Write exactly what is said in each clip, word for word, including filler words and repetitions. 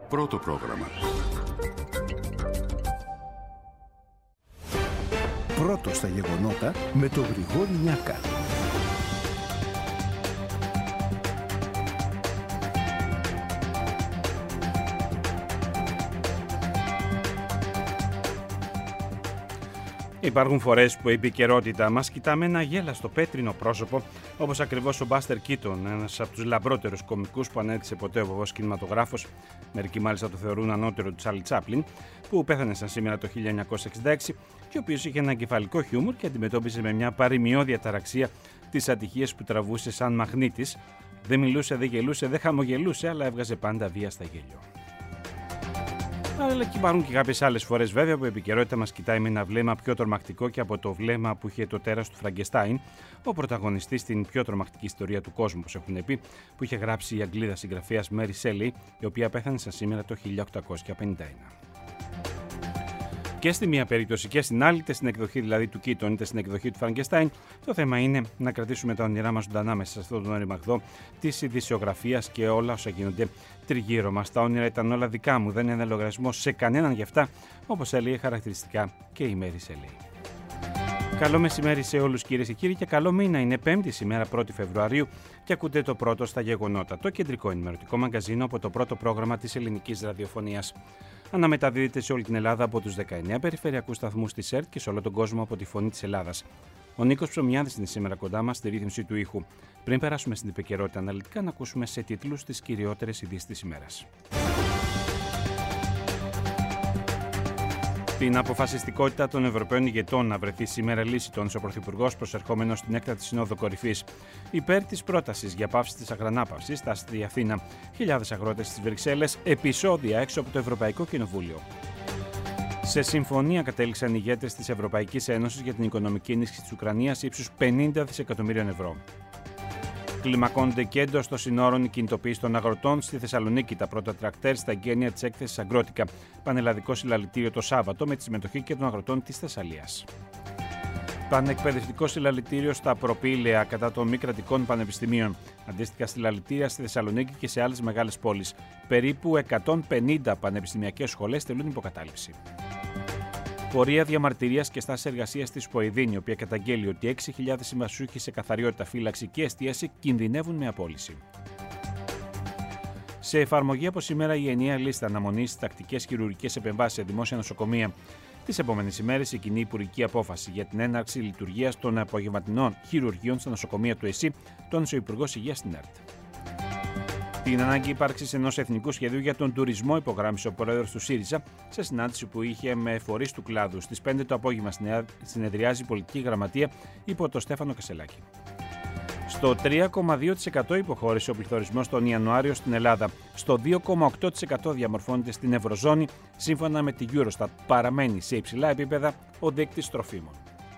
Πρώτο πρόγραμμα. Πρώτο στα γεγονότα με τον Γρηγόρη Νιάκα. Υπάρχουν φορές που η επικαιρότητα μας κοιτά με ένα γέλαστο πέτρινο πρόσωπο, όπως ακριβώς ο Μπάστερ Κίτον, ένας από τους λαμπρότερους κωμικούς που ανέδειξε ποτέ ο βοβός κινηματογράφος. Μερικοί μάλιστα το θεωρούν ανώτερο του Τσάρλι Τσάπλιν, που πέθανε σαν σήμερα το χίλια εννιακόσια εξήντα έξι και ο οποίος είχε ένα εγκεφαλικό χιούμορ και αντιμετώπιζε με μια παροιμιώδη αταραξία τις ατυχίες που τραβούσε σαν μαγνήτης. Δεν μιλούσε, δεν γελούσε, δεν χαμογελούσε, αλλά έβγαζε πάντα βία στα γέλιο. Αλλά και υπάρχουν και κάποιες άλλες φορές βέβαια που η επικαιρότητα μας κοιτάει με ένα βλέμμα πιο τρομακτικό και από το βλέμμα που είχε το τέρας του Φραγκεστάιν, ο πρωταγωνιστής στην πιο τρομακτική ιστορία του κόσμου, όπως έχουν πει, που είχε γράψει η Αγγλίδα συγγραφέας Μέρι Σέλεϊ, η οποία πέθανε σαν σήμερα το χίλια οκτακόσια πενήντα ένα. Και στη μία περίπτωση και στην άλλη, είτε στην εκδοχή δηλαδή του Κίτον είτε στην εκδοχή του Φραγκεστάιν, το θέμα είναι να κρατήσουμε τα όνειρά μας ζωντανά μέσα σε αυτόν τον οριμαγδό της ειδησιογραφίας και όλα όσα γίνονται τριγύρω μας. Τα όνειρα ήταν όλα δικά μου, δεν είναι λογαριασμός σε κανέναν γι' αυτά, όπως έλεγε χαρακτηριστικά και η Μέρι Σέλεϊ. Καλό μεσημέρι σε όλους κυρίες και κύριοι και καλό μήνα. Είναι πέμπτη σήμερα πρώτη Φεβρουαρίου και ακούτε το πρώτο στα γεγονότα, το κεντρικό ενημερωτικό μαγκαζίνο από το πρώτο πρόγραμμα της ελληνικής ραδιοφωνίας. Αναμεταδίδεται σε όλη την Ελλάδα από τους δεκαεννέα περιφερειακούς σταθμούς της ΕΡΤ και σε όλο τον κόσμο από τη Φωνή της Ελλάδας. Ο Νίκος Ψωμιάδης είναι σήμερα κοντά μας στη ρύθμιση του ήχου. Πριν περάσουμε στην επικαιρότητα αναλυτικά, να ακούσουμε σε τίτλους τις κυριότερες ειδήσεις της ημέρας. Την αποφασιστικότητα των Ευρωπαίων ηγετών να βρεθεί σήμερα λύση, τόνισε ο Πρωθυπουργός προσερχόμενος στην έκτατη Συνόδο Κορυφής. Υπέρ της πρότασης για πάυση της αγρανάπαυσης στα αστή Αθήνα. Χιλιάδες αγρότες στις Βρυξέλλες, επεισόδια έξω από το Ευρωπαϊκό Κοινοβούλιο. Σε συμφωνία κατέληξαν οι ηγέτες της Ευρωπαϊκής Ένωσης για την οικονομική ενίσχυση της Ουκρανίας ύψους πενήντα δισεκατομμυρίων ευρώ. Κλιμακώνονται και εντός των συνόρων η κινητοποίηση των αγροτών στη Θεσσαλονίκη. Τα πρώτα τρακτέρ στα εγγένεια της έκθεσης Αγκρότικα. Πανελλαδικό συλλαλητήριο το Σάββατο με τη συμμετοχή και των αγροτών της Θεσσαλίας. Πανεκπαιδευτικό συλλαλητήριο στα προπήλαια κατά των μη κρατικών πανεπιστημίων. Αντίστοιχα συλλαλητήρια στη Θεσσαλονίκη και σε άλλες μεγάλες πόλεις. Περίπου εκατόν πενήντα πανεπιστημιακές σχολές τελούν υποκατάληψη. Πορεία διαμαρτυρίας και στάση εργασίας της Ποεδίνη, η οποία καταγγέλει ότι έξι χιλιάδες συμβασιούχοι σε καθαριότητα, φύλαξη και εστίαση κινδυνεύουν με απόλυση. Σε εφαρμογή από σήμερα η ενιαία λίστα αναμονής στις τακτικές χειρουργικές επεμβάσεις σε δημόσια νοσοκομεία. Τις επόμενες ημέρες η κοινή υπουργική απόφαση για την έναρξη λειτουργίας των απογευματινών χειρουργείων στα νοσοκομεία του ΕΣΥ, τόνισε ο Υπουργός Υγείας στην ΕΡΤ. Την ανάγκη ύπαρξης ενός εθνικού σχεδίου για τον τουρισμό υπογράμμισε ο πρόεδρος του ΣΥΡΙΖΑ σε συνάντηση που είχε με φορείς του κλάδου. Στις πέντε το απόγευμα συνεδριάζει η πολιτική γραμματεία υπό τον Στέφανο Κασελάκη. Στο τρία κόμμα δύο τοις εκατό υποχώρησε ο πληθωρισμός τον Ιανουάριο στην Ελλάδα. Στο δύο κόμμα οκτώ τοις εκατό διαμορφώνεται στην Ευρωζώνη, σύμφωνα με τη Eurostat. Παραμένει σε υψηλά επίπεδα ο δείκτης τροφίμων.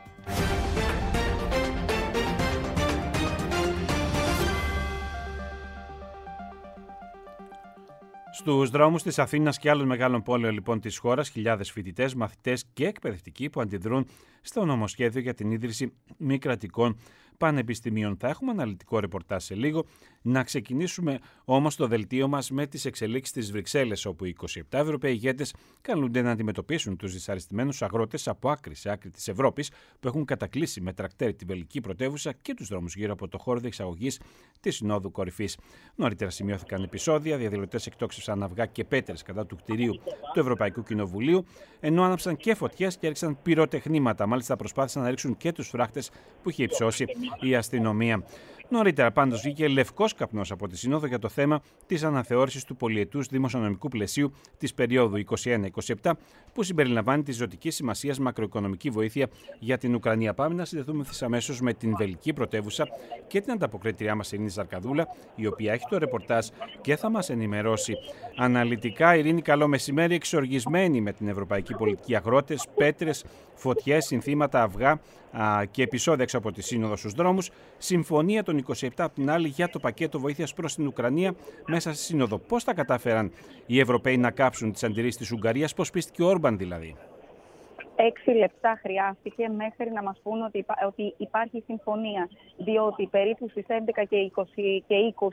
Στους δρόμους της Αθήνας και άλλων μεγάλων πόλεων λοιπόν της χώρας, χιλιάδες φοιτητές, μαθητές και εκπαιδευτικοί που αντιδρούν στο νομοσχέδιο για την ίδρυση μη κρατικών πανεπιστημίων. Θα έχουμε αναλυτικό ρεπορτάζ σε λίγο. Να ξεκινήσουμε όμως το δελτίο μας με τις εξελίξεις της Βρυξέλλες, όπου οι είκοσι επτά Ευρωπαίοι ηγέτες καλούνται να αντιμετωπίσουν τους δυσαρεστημένους αγρότες από άκρη σε άκρη της Ευρώπης που έχουν κατακλείσει με τρακτέρ τη βελγική πρωτεύουσα και τους δρόμους γύρω από το χώρο διεξαγωγής της Συνόδου Κορυφής. Νωρίτερα σημειώθηκαν επεισόδια, διαδηλωτές εκτόξευσαν αυγά και πέτρες κατά του κτηρίου του Ευρωπαϊκού Κοινοβουλίου, ενώ άναψαν και φωτιές και έριξαν πυροτεχνήματα. Μάλιστα προσπάθησαν να ρίξουν και τους φράχτες που είχε υψώσει η αστυνομία. Νωρίτερα πάντως βγήκε λευκός καπνός από τη Σύνοδο για το θέμα της αναθεώρησης του πολυετούς δημοσιονομικού πλαισίου της περίοδου είκοσι ένα είκοσι επτά, που συμπεριλαμβάνει τη ζωτική σημασίας μακροοικονομική βοήθεια για την Ουκρανία. Πάμε να συνδεθούμε αμέσως με την βελγική πρωτεύουσα και την ανταποκρίτριά μας Ειρήνη Ζαρκαδούλα, η οποία έχει το ρεπορτάζ και θα μας ενημερώσει αναλυτικά. Ειρήνη, καλό μεσημέρι. Εξοργισμένοι με την ευρωπαϊκή πολιτική, αγρότες, πέτρες, φωτιές, συνθήματα, αυγά α, και επεισόδια έξω από τη Σύνοδο στους δρόμους. Συμφωνία των είκοσι επτά από την άλλη για το πακέτο βοήθειας προς την Ουκρανία μέσα στη Σύνοδο. Πώς τα κατάφεραν οι Ευρωπαίοι να κάψουν τις αντιρρήσεις της Ουγγαρίας, πώς πίστηκε ο Όρμπαν δηλαδή? Έξι λεπτά χρειάστηκε μέχρι να μας πούν ότι, υπά, ότι υπάρχει συμφωνία, διότι περίπου στις έντεκα και είκοσι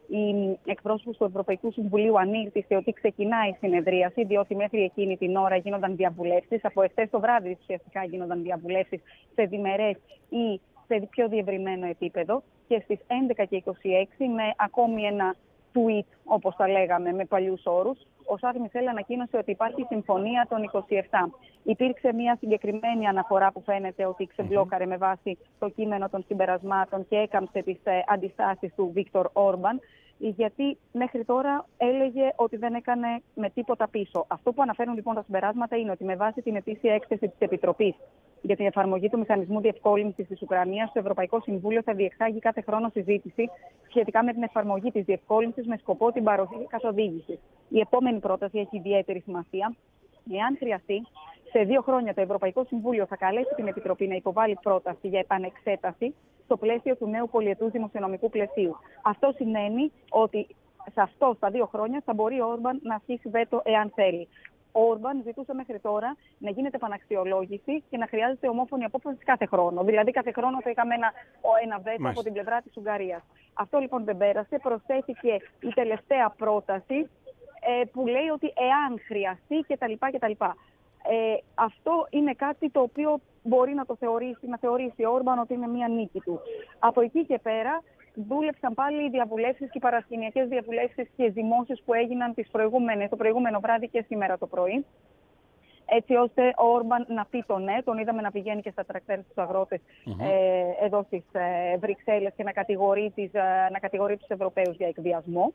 η εκπρόσωπος του Ευρωπαϊκού Συμβουλίου ανήρτησε ότι ξεκινάει η συνεδρίαση, διότι μέχρι εκείνη την ώρα γίνονταν διαβουλεύσεις. Από εχθές το βράδυ ουσιαστικά γίνονταν διαβουλεύσεις σε διμερές ή σε πιο διευρυμένο επίπεδο. Και στις έντεκα και είκοσι έξι, με ακόμη ένα tweet, όπως τα λέγαμε με παλιούς όρους, ο Σαρλ Μισελ ανακοίνωσε ότι υπάρχει συμφωνία των είκοσι επτά. Υπήρξε μια συγκεκριμένη αναφορά που φαίνεται ότι ξεμπλόκαρε με βάση το κείμενο των συμπερασμάτων και έκαμψε τις ε, αντιστάσεις του Βίκτορ Όρμπαν, γιατί μέχρι τώρα έλεγε ότι δεν έκανε με τίποτα πίσω. Αυτό που αναφέρουν λοιπόν τα συμπεράσματα είναι ότι με βάση την ετήσια έκθεση της Επιτροπής για την εφαρμογή του Μηχανισμού Διευκόλυνσης της Ουκρανίας, το Ευρωπαϊκό Συμβούλιο θα διεξάγει κάθε χρόνο συζήτηση σχετικά με την εφαρμογή της διευκόλυνσης με σκοπό την παροχή καθοδήγησης. Η επόμενη πρόταση έχει ιδιαίτερη σημασία. Εάν χρειαστεί, σε δύο χρόνια το Ευρωπαϊκό Συμβούλιο θα καλέσει την Επιτροπή να υποβάλει πρόταση για επανεξέταση στο πλαίσιο του νέου πολιετούς δημοσιονομικού πλαισίου. Αυτό σημαίνει ότι σε αυτό στα δύο χρόνια θα μπορεί ο Όρμπαν να ασκήσει βέτο εάν θέλει. Ο Όρμπαν ζητούσε μέχρι τώρα να γίνεται επαναξιολόγηση και να χρειάζεται ομόφωνη απόφαση κάθε χρόνο. Δηλαδή, κάθε χρόνο θα είχαμε ένα, ένα βέτο Μάλιστα. από την πλευρά της Ουγγαρίας. Αυτό λοιπόν δεν πέρασε. Προσθέθηκε η τελευταία πρόταση ε, που λέει ότι εάν χρειαστεί κτλ. κτλ. Ε, αυτό είναι κάτι το οποίο μπορεί να το θεωρήσει, να θεωρήσει ο Όρμπαν ότι είναι μια νίκη του. Από εκεί και πέρα δούλεψαν πάλι οι διαβουλεύσεις και οι παρασκηνιακές διαβουλεύσεις και δημόσιες που έγιναν τις προηγούμενες, το προηγούμενο βράδυ και σήμερα το πρωί, έτσι ώστε ο Όρμπαν να πει το ναι. Τον είδαμε να πηγαίνει και στα τρακτέρ στους αγρότες mm-hmm. ε, εδώ στις ε, Βρυξέλλες και να κατηγορεί, τις, ε, να κατηγορεί τους Ευρωπαίους για εκβιασμό.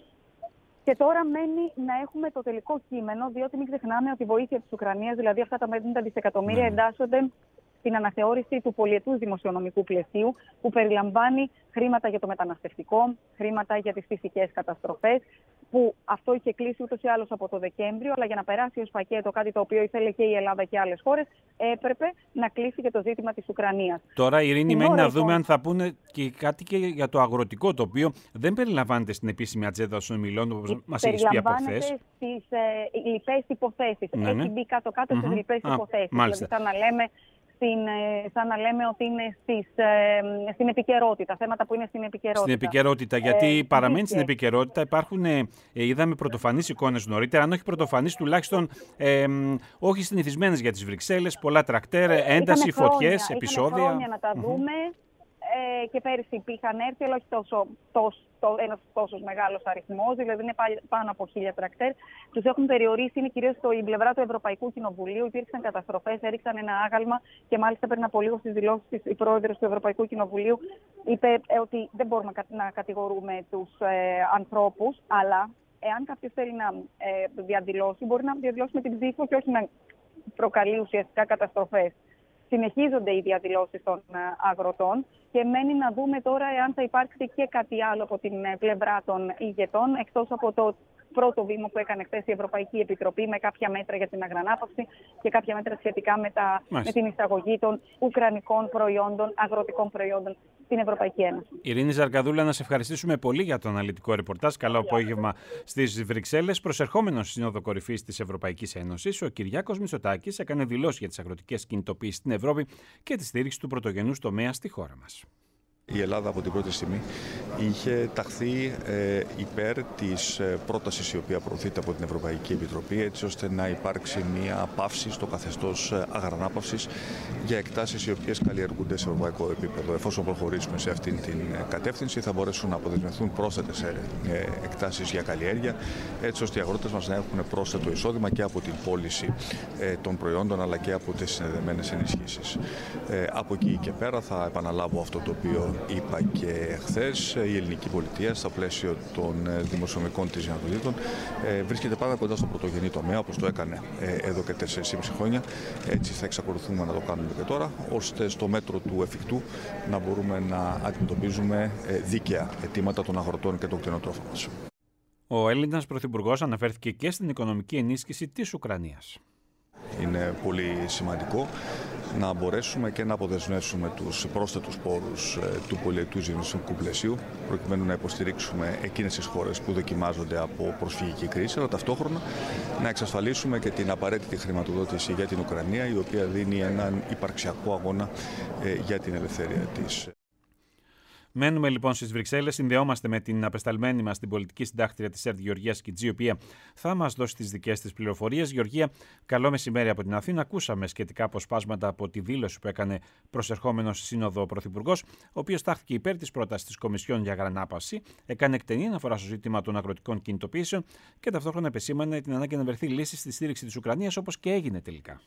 Και τώρα μένει να έχουμε το τελικό κείμενο, διότι μην ξεχνάμε ότι η βοήθεια της Ουκρανίας, δηλαδή αυτά τα πενήντα δισεκατομμύρια, mm. εντάσσονται στην αναθεώρηση του πολιετούς δημοσιονομικού πλαισίου, που περιλαμβάνει χρήματα για το μεταναστευτικό, χρήματα για τις φυσικές καταστροφές, που αυτό είχε κλείσει ούτως ή άλλως από το Δεκέμβριο, αλλά για να περάσει ως πακέτο, κάτι το οποίο ήθελε και η Ελλάδα και άλλες χώρες, έπρεπε να κλείσει και το ζήτημα της Ουκρανίας. Τώρα, Ειρήνη, μένει να δούμε αν θα πούνε και κάτι και για το αγροτικό, το οποίο δεν περιλαμβάνεται στην επίσημη ατζέντα των συνομιλών, όπως μας έχεις πει από χθες. Περιλαμβάνεται στις ε, λοιπές υποθέσεις. Ναι, ναι. Έχει μπει κάτω-κάτω mm-hmm. στις λοιπές υποθέσεις. Μάλιστα. Δηλαδή, σαν να λέμε Στην, σαν να λέμε ότι είναι στις, ε, στην επικαιρότητα, θέματα που είναι στην επικαιρότητα. Στην επικαιρότητα, γιατί ε, παραμένει στην επικαιρότητα. Υπάρχουν, ε, είδαμε πρωτοφανείς εικόνες νωρίτερα, αν όχι πρωτοφανείς, τουλάχιστον ε, όχι συνηθισμένες για τις Βρυξέλλες, πολλά τρακτέρ, ένταση, φωτιές, επεισόδια. Είχαμε χρόνια να τα δούμε mm-hmm. ε, και πέρυσι είχαν έρθει, αλλά όχι τόσο, τόσο, το, ένας τόσο μεγάλος αριθμός, δηλαδή είναι πάνω από χίλια τρακτέρ. Τους έχουν περιορίσει, είναι κυρίως στην πλευρά του Ευρωπαϊκού Κοινοβουλίου. Υπήρξαν καταστροφές, έριξαν ένα άγαλμα και μάλιστα πριν από λίγο στις δηλώσεις της η πρόεδρος του Ευρωπαϊκού Κοινοβουλίου είπε ε, ότι δεν μπορούμε να κατηγορούμε τους ε, ανθρώπους, αλλά εάν κάποιος θέλει να ε, διαδηλώσει, μπορεί να διαδηλώσει με την ψήφο και όχι να προκαλεί ουσιαστικά καταστροφές. Συνεχίζονται οι διαδηλώσεις των αγροτών και μένει να δούμε τώρα εάν θα υπάρξει και κάτι άλλο από την πλευρά των ηγετών, εκτός από το πρώτο βήμα που έκανε χθες η Ευρωπαϊκή Επιτροπή με κάποια μέτρα για την αγρανάπαυση και κάποια μέτρα σχετικά με, τα, με την εισαγωγή των ουκρανικών προϊόντων, αγροτικών προϊόντων στην Ευρωπαϊκή Ένωση. Ειρήνη Ζαρκαδούλα, να σε ευχαριστήσουμε πολύ για το αναλυτικό ρεπορτάζ. Καλό απόγευμα στις Βρυξέλλες. Προσερχόμενος στη Σύνοδο Κορυφής της Ευρωπαϊκής Ένωσης, ο Κυριάκος Μητσοτάκης έκανε δηλώσεις για τις αγροτικές κινητοποιήσεις στην Ευρώπη και τη στήριξη του πρωτογενούς τομέα στη χώρα μας. Η Ελλάδα από την πρώτη στιγμή είχε ταχθεί ε, υπέρ της ε, πρότασης η οποία προωθείται από την Ευρωπαϊκή Επιτροπή, έτσι ώστε να υπάρξει μια παύση στο καθεστώς αγρανάπαυσης για εκτάσεις οι οποίες καλλιεργούνται σε ευρωπαϊκό επίπεδο. Εφόσον προχωρήσουμε σε αυτήν την κατεύθυνση, θα μπορέσουν να αποδεσμευθούν πρόσθετες ε, εκτάσεις για καλλιέργεια, έτσι ώστε οι αγρότες μας να έχουν πρόσθετο εισόδημα και από την πώληση ε, των προϊόντων αλλά και από τις συνδεδεμένες ενισχύσεις. Ε, από εκεί και πέρα θα επαναλάβω αυτό το οποίο είπα και χθες, η ελληνική πολιτεία στα πλαίσιο των δημοσιονομικών της δυνατοτήτων βρίσκεται πάρα κοντά στο πρωτογενή τομέα, όπως το έκανε εδώ και τέσσερα και μισό χρόνια. Έτσι θα εξακολουθούμε να το κάνουμε και τώρα, ώστε στο μέτρο του εφικτού να μπορούμε να αντιμετωπίζουμε δίκαια αιτήματα των αγροτών και των κτηνοτρόφων μας. Ο Έλληνας Πρωθυπουργός αναφέρθηκε και στην οικονομική ενίσχυση της Ουκρανίας. Είναι πολύ σημαντικό να μπορέσουμε και να αποδεσμεύσουμε τους πρόσθετους πόρους του πολυετούς δημοσιονομικού πλαισίου, προκειμένου να υποστηρίξουμε εκείνες τις χώρες που δοκιμάζονται από προσφυγική κρίση, αλλά ταυτόχρονα να εξασφαλίσουμε και την απαραίτητη χρηματοδότηση για την Ουκρανία, η οποία δίνει έναν υπαρξιακό αγώνα για την ελευθερία της. Μένουμε λοιπόν στις Βρυξέλλες, συνδεόμαστε με την απεσταλμένη μας την πολιτική συντάκτρια της ΕΡΤ, Γεωργία Σκιτζή, η οποία θα μας δώσει τις δικές της πληροφορίες. Γεωργία, καλό μεσημέρι από την Αθήνα. Ακούσαμε σχετικά αποσπάσματα από τη δήλωση που έκανε προσερχόμενος στη Σύνοδο ο Πρωθυπουργός, ο οποίος τάχθηκε υπέρ της πρότασης της Κομισιόν για γρανάπαυση, έκανε εκτενή αναφορά στο ζήτημα των αγροτικών κινητοποιήσεων και ταυτόχρονα επεσήμανε την ανάγκη να βρεθεί λύση στη στήριξη της Ουκρανίας, όπως και έγινε τελικά.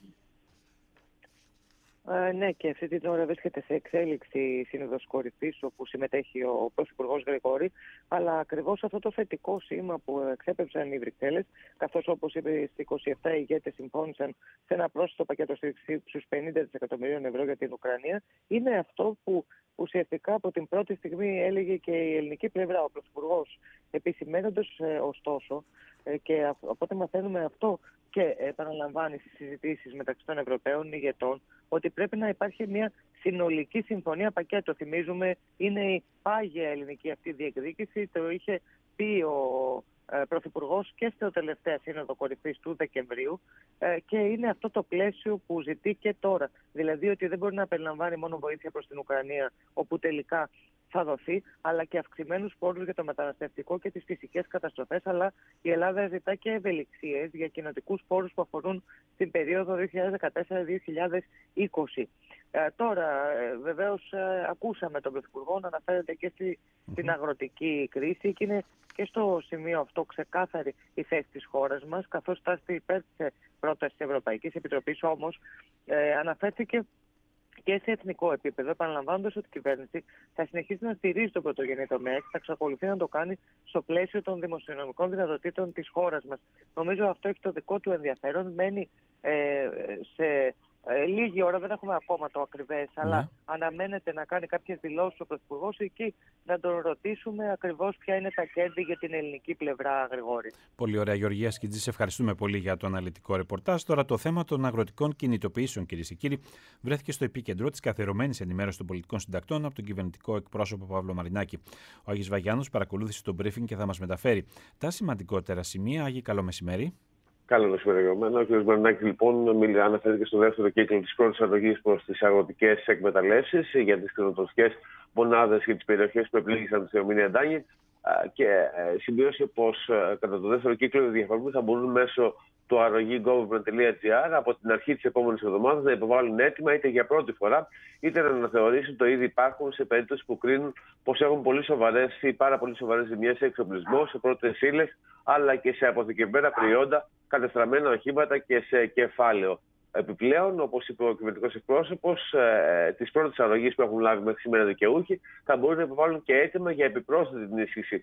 Ε, ναι, και αυτή την ώρα βρίσκεται σε εξέλιξη η Σύνοδος Κορυφής, όπου συμμετέχει ο Πρωθυπουργός Γρηγόρη. Αλλά ακριβώς αυτό το θετικό σήμα που εξέπεψαν οι Βρυξέλλες, καθώς όπως είπε στις είκοσι επτά οι ηγέτες συμφώνησαν σε ένα πρόσθετο πακέτο στήριξη στους πενήντα δισεκατομμυρίων ευρώ για την Ουκρανία, είναι αυτό που ουσιαστικά από την πρώτη στιγμή έλεγε και η ελληνική πλευρά. Ο Πρωθυπουργός, επισημαίνοντας ε, ωστόσο, ε, και από ό,τι μαθαίνουμε αυτό και επαναλαμβάνει στις συζητήσεις μεταξύ των Ευρωπαίων ηγετών, ότι πρέπει να υπάρχει μια συνολική συμφωνία πακέτο. Θυμίζουμε, είναι η πάγια ελληνική αυτή διεκδίκηση, το είχε πει ο ε, Πρωθυπουργός και στο τελευταία Σύνοδο Κορυφής του Δεκεμβρίου ε, και είναι αυτό το πλαίσιο που ζητεί και τώρα. Δηλαδή ότι δεν μπορεί να περιλαμβάνει μόνο βοήθεια προς την Ουκρανία, όπου τελικά θα δοθεί, αλλά και αυξημένους πόρους για το μεταναστευτικό και τις φυσικές καταστροφές. Αλλά η Ελλάδα ζητά και ευελιξίες για κοινοτικούς πόρους που αφορούν στην περίοδο δύο χιλιάδες δεκατέσσερα με δύο χιλιάδες είκοσι. Ε, τώρα, ε, βεβαίως, ε, ακούσαμε τον Πρωθυπουργό να αναφέρεται και στη, στην αγροτική κρίση και είναι και στο σημείο αυτό ξεκάθαρη η θέση της χώρας μας, καθώς τάσσεται υπέρ της πρότασης της Ευρωπαϊκής Επιτροπής, όμως ε, αναφέρθηκε και σε εθνικό επίπεδο, επαναλαμβάνοντας ότι η κυβέρνηση θα συνεχίσει να στηρίζει τον πρωτογενή τομέα και θα εξακολουθεί να το κάνει στο πλαίσιο των δημοσιονομικών δυνατοτήτων της χώρας μας. Νομίζω αυτό έχει το δικό του ενδιαφέρον. Μένει ε, σε ε, λίγη ώρα, δεν έχουμε ακόμα το ακριβές, ναι, αλλά αναμένεται να κάνει κάποιες δηλώσεις ο Πρωθυπουργός εκεί, να τον ρωτήσουμε ακριβώς ποια είναι τα κέρδη για την ελληνική πλευρά, Γρηγόρη. Πολύ ωραία, Γεωργία Σκιτζή. Σε ευχαριστούμε πολύ για το αναλυτικό ρεπορτάζ. Τώρα, το θέμα των αγροτικών κινητοποιήσεων, κυρίες και κύριοι, βρέθηκε στο επίκεντρο της καθιερωμένης ενημέρωσης των πολιτικών συντακτών από τον κυβερνητικό εκπρόσωπο Παύλο Μαρινάκη. Ο Άγης Βαγιάννος παρακολούθησε το briefing και θα μας μεταφέρει τα σημαντικότερα σημεία. Άγη, καλό μεσημέρι. Καλό μεσημέρι. Ο κ. Μαρινάκη, λοιπόν, αναφέρθηκε στο δεύτερο κύκλο της πρώτης αρρωγής προς τις αγροτικές εκμεταλλεύσεις για τις κτηνοτροφικές μονάδες και τις περιοχές που επλήγησαν τη θεομηνία Ντάνιετ και συμπλήρωσε πως κατά το δεύτερο κύκλο οι διαφορετικοί θα μπορούν μέσω του αρρωγή government τελεία gr από την αρχή της επόμενης εβδομάδας να υποβάλουν έτοιμα είτε για πρώτη φορά είτε να αναθεωρήσουν το ήδη υπάρχουν σε περίπτωση που κρίνουν πως έχουν πολύ σοβαρές ή πάρα πολύ σοβαρές ζημιές σε εξοπλισμό, σε πρώτες ύλες αλλά και σε αποθηκευμένα προϊόντα, κατεστραμμένα οχήματα και σε κεφάλαιο. Επιπλέον, όπως είπε ο κυβερνητικός εκπρόσωπος, ε, τις πρώτες αρρωγές που έχουν λάβει μέχρι σήμερα δικαιούχοι θα μπορούν να υποβάλουν και έτοιμα για επιπρόσθετη ενίσχυση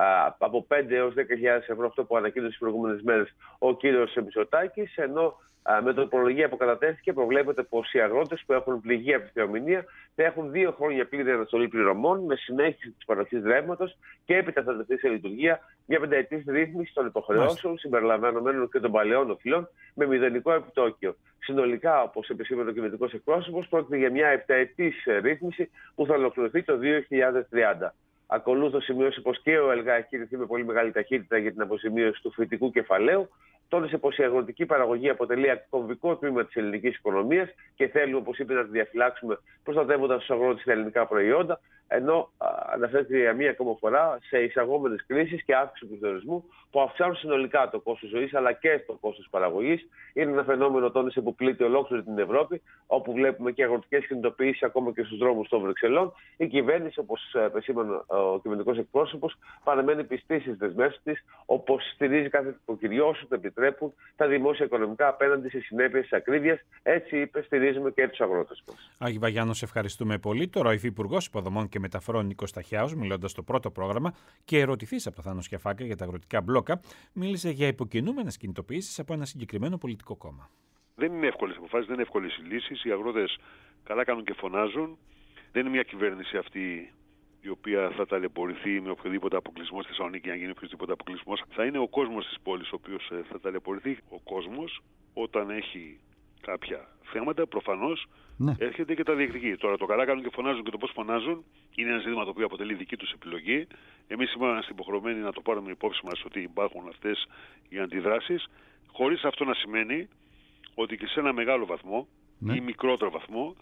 από πέντε έως δέκα χιλιάδες ευρώ, αυτό που ανακοίνωσε τις προηγούμενες μέρες ο κύριος Μητσοτάκης, ενώ α, με την τροπολογία που κατατέθηκε προβλέπεται πως οι αγρότες που έχουν πληγεί από τη θεομηνία θα έχουν δύο χρόνια πλήρη αναστολή πληρωμών με συνέχιση της παροχής ρεύματος και έπειτα θα τεθεί σε λειτουργία μια πενταετής ρύθμιση των υποχρεώσεων συμπεριλαμβανομένων και των παλαιών οφειλών με μηδενικό επιτόκιο. Συνολικά, όπως επισήμανε ο κυβερνητικός εκπρόσωπος, πρόκειται για μια επταετής ρύθμιση που θα ολοκληρωθεί το δύο χιλιάδες τριάντα. Ακολούθως σημείωσε πως και ο ΕΛΓΑ έχει κινηθεί με πολύ μεγάλη ταχύτητα για την αποζημίωση του φυτικού κεφαλαίου. Τόνισε πως η αγροτική παραγωγή αποτελεί κομβικό τμήμα της ελληνικής οικονομίας και θέλουμε, όπως είπε, να τη διαφυλάξουμε προστατεύοντας τους αγρότες τα ελληνικά προϊόντα. Ενώ αναφέρθηκε για μία ακόμα φορά σε εισαγόμενες κρίσεις και αύξηση του πληθωρισμού που αυξάνουν συνολικά το κόστος ζωής αλλά και το κόστος παραγωγής. Είναι ένα φαινόμενο, τόνισε, που πλήττει ολόκληρη την Ευρώπη, όπου βλέπουμε και αγροτικές κινητοποιήσεις ακόμα και στους δρόμους των Βρυξελών. Η κυβέρνηση, όπως επεσήμανε ο κυβερνητικός εκπρόσωπος, παραμένει πιστή στις δεσμεύσεις της, όπως στηρίζει κάθε νοικοκυριό όσο το επιτρέπουν τα δημόσια οικονομικά απέναντι σε συνέπειες της ακρίβειας. Έτσι είπε, στηρίζουμε και τους αγρότες μας. Άγη Βαγιάννο, σε ευχαριστούμε πολύ. Τώρα ο Υφυπουργός Υποδομών και Μεταφορών Νίκος Σταχιάος, μιλώντας στο πρώτο πρόγραμμα και ερωτηθής από το Θάνο Σκιαφάκα για τα αγροτικά μπλόκα, μίλησε για υποκινούμενες κινητοποιήσεις από ένα συγκεκριμένο πολιτικό κόμμα. Δεν είναι εύκολες αποφάσεις, δεν είναι εύκολες οι λύσεις. Οι αγρότες καλά κάνουν και φωνάζουν. Δεν είναι μια κυβέρνηση αυτή η οποία θα ταλαιπωρηθεί με οποιοδήποτε αποκλεισμό στη Θεσσαλονίκη, αν γίνει οποιοδήποτε αποκλεισμό. Θα είναι ο κόσμος της πόλης ο οποίος θα ταλαιπωρηθεί. Ο κόσμος, όταν έχει κάποια θέματα, προφανώς ναι. έρχεται και τα διεκδικεί. Τώρα το καλά κάνουν και φωνάζουν και το πώς φωνάζουν είναι ένα ζήτημα το οποίο αποτελεί δική τους επιλογή. Εμείς είμαστε υποχρεωμένοι να το πάρουμε υπόψη μας ότι υπάρχουν αυτές οι αντιδράσεις, χωρίς αυτό να σημαίνει ότι και σε ένα μεγάλο βαθμό ναι. ή μικρότερο βαθμό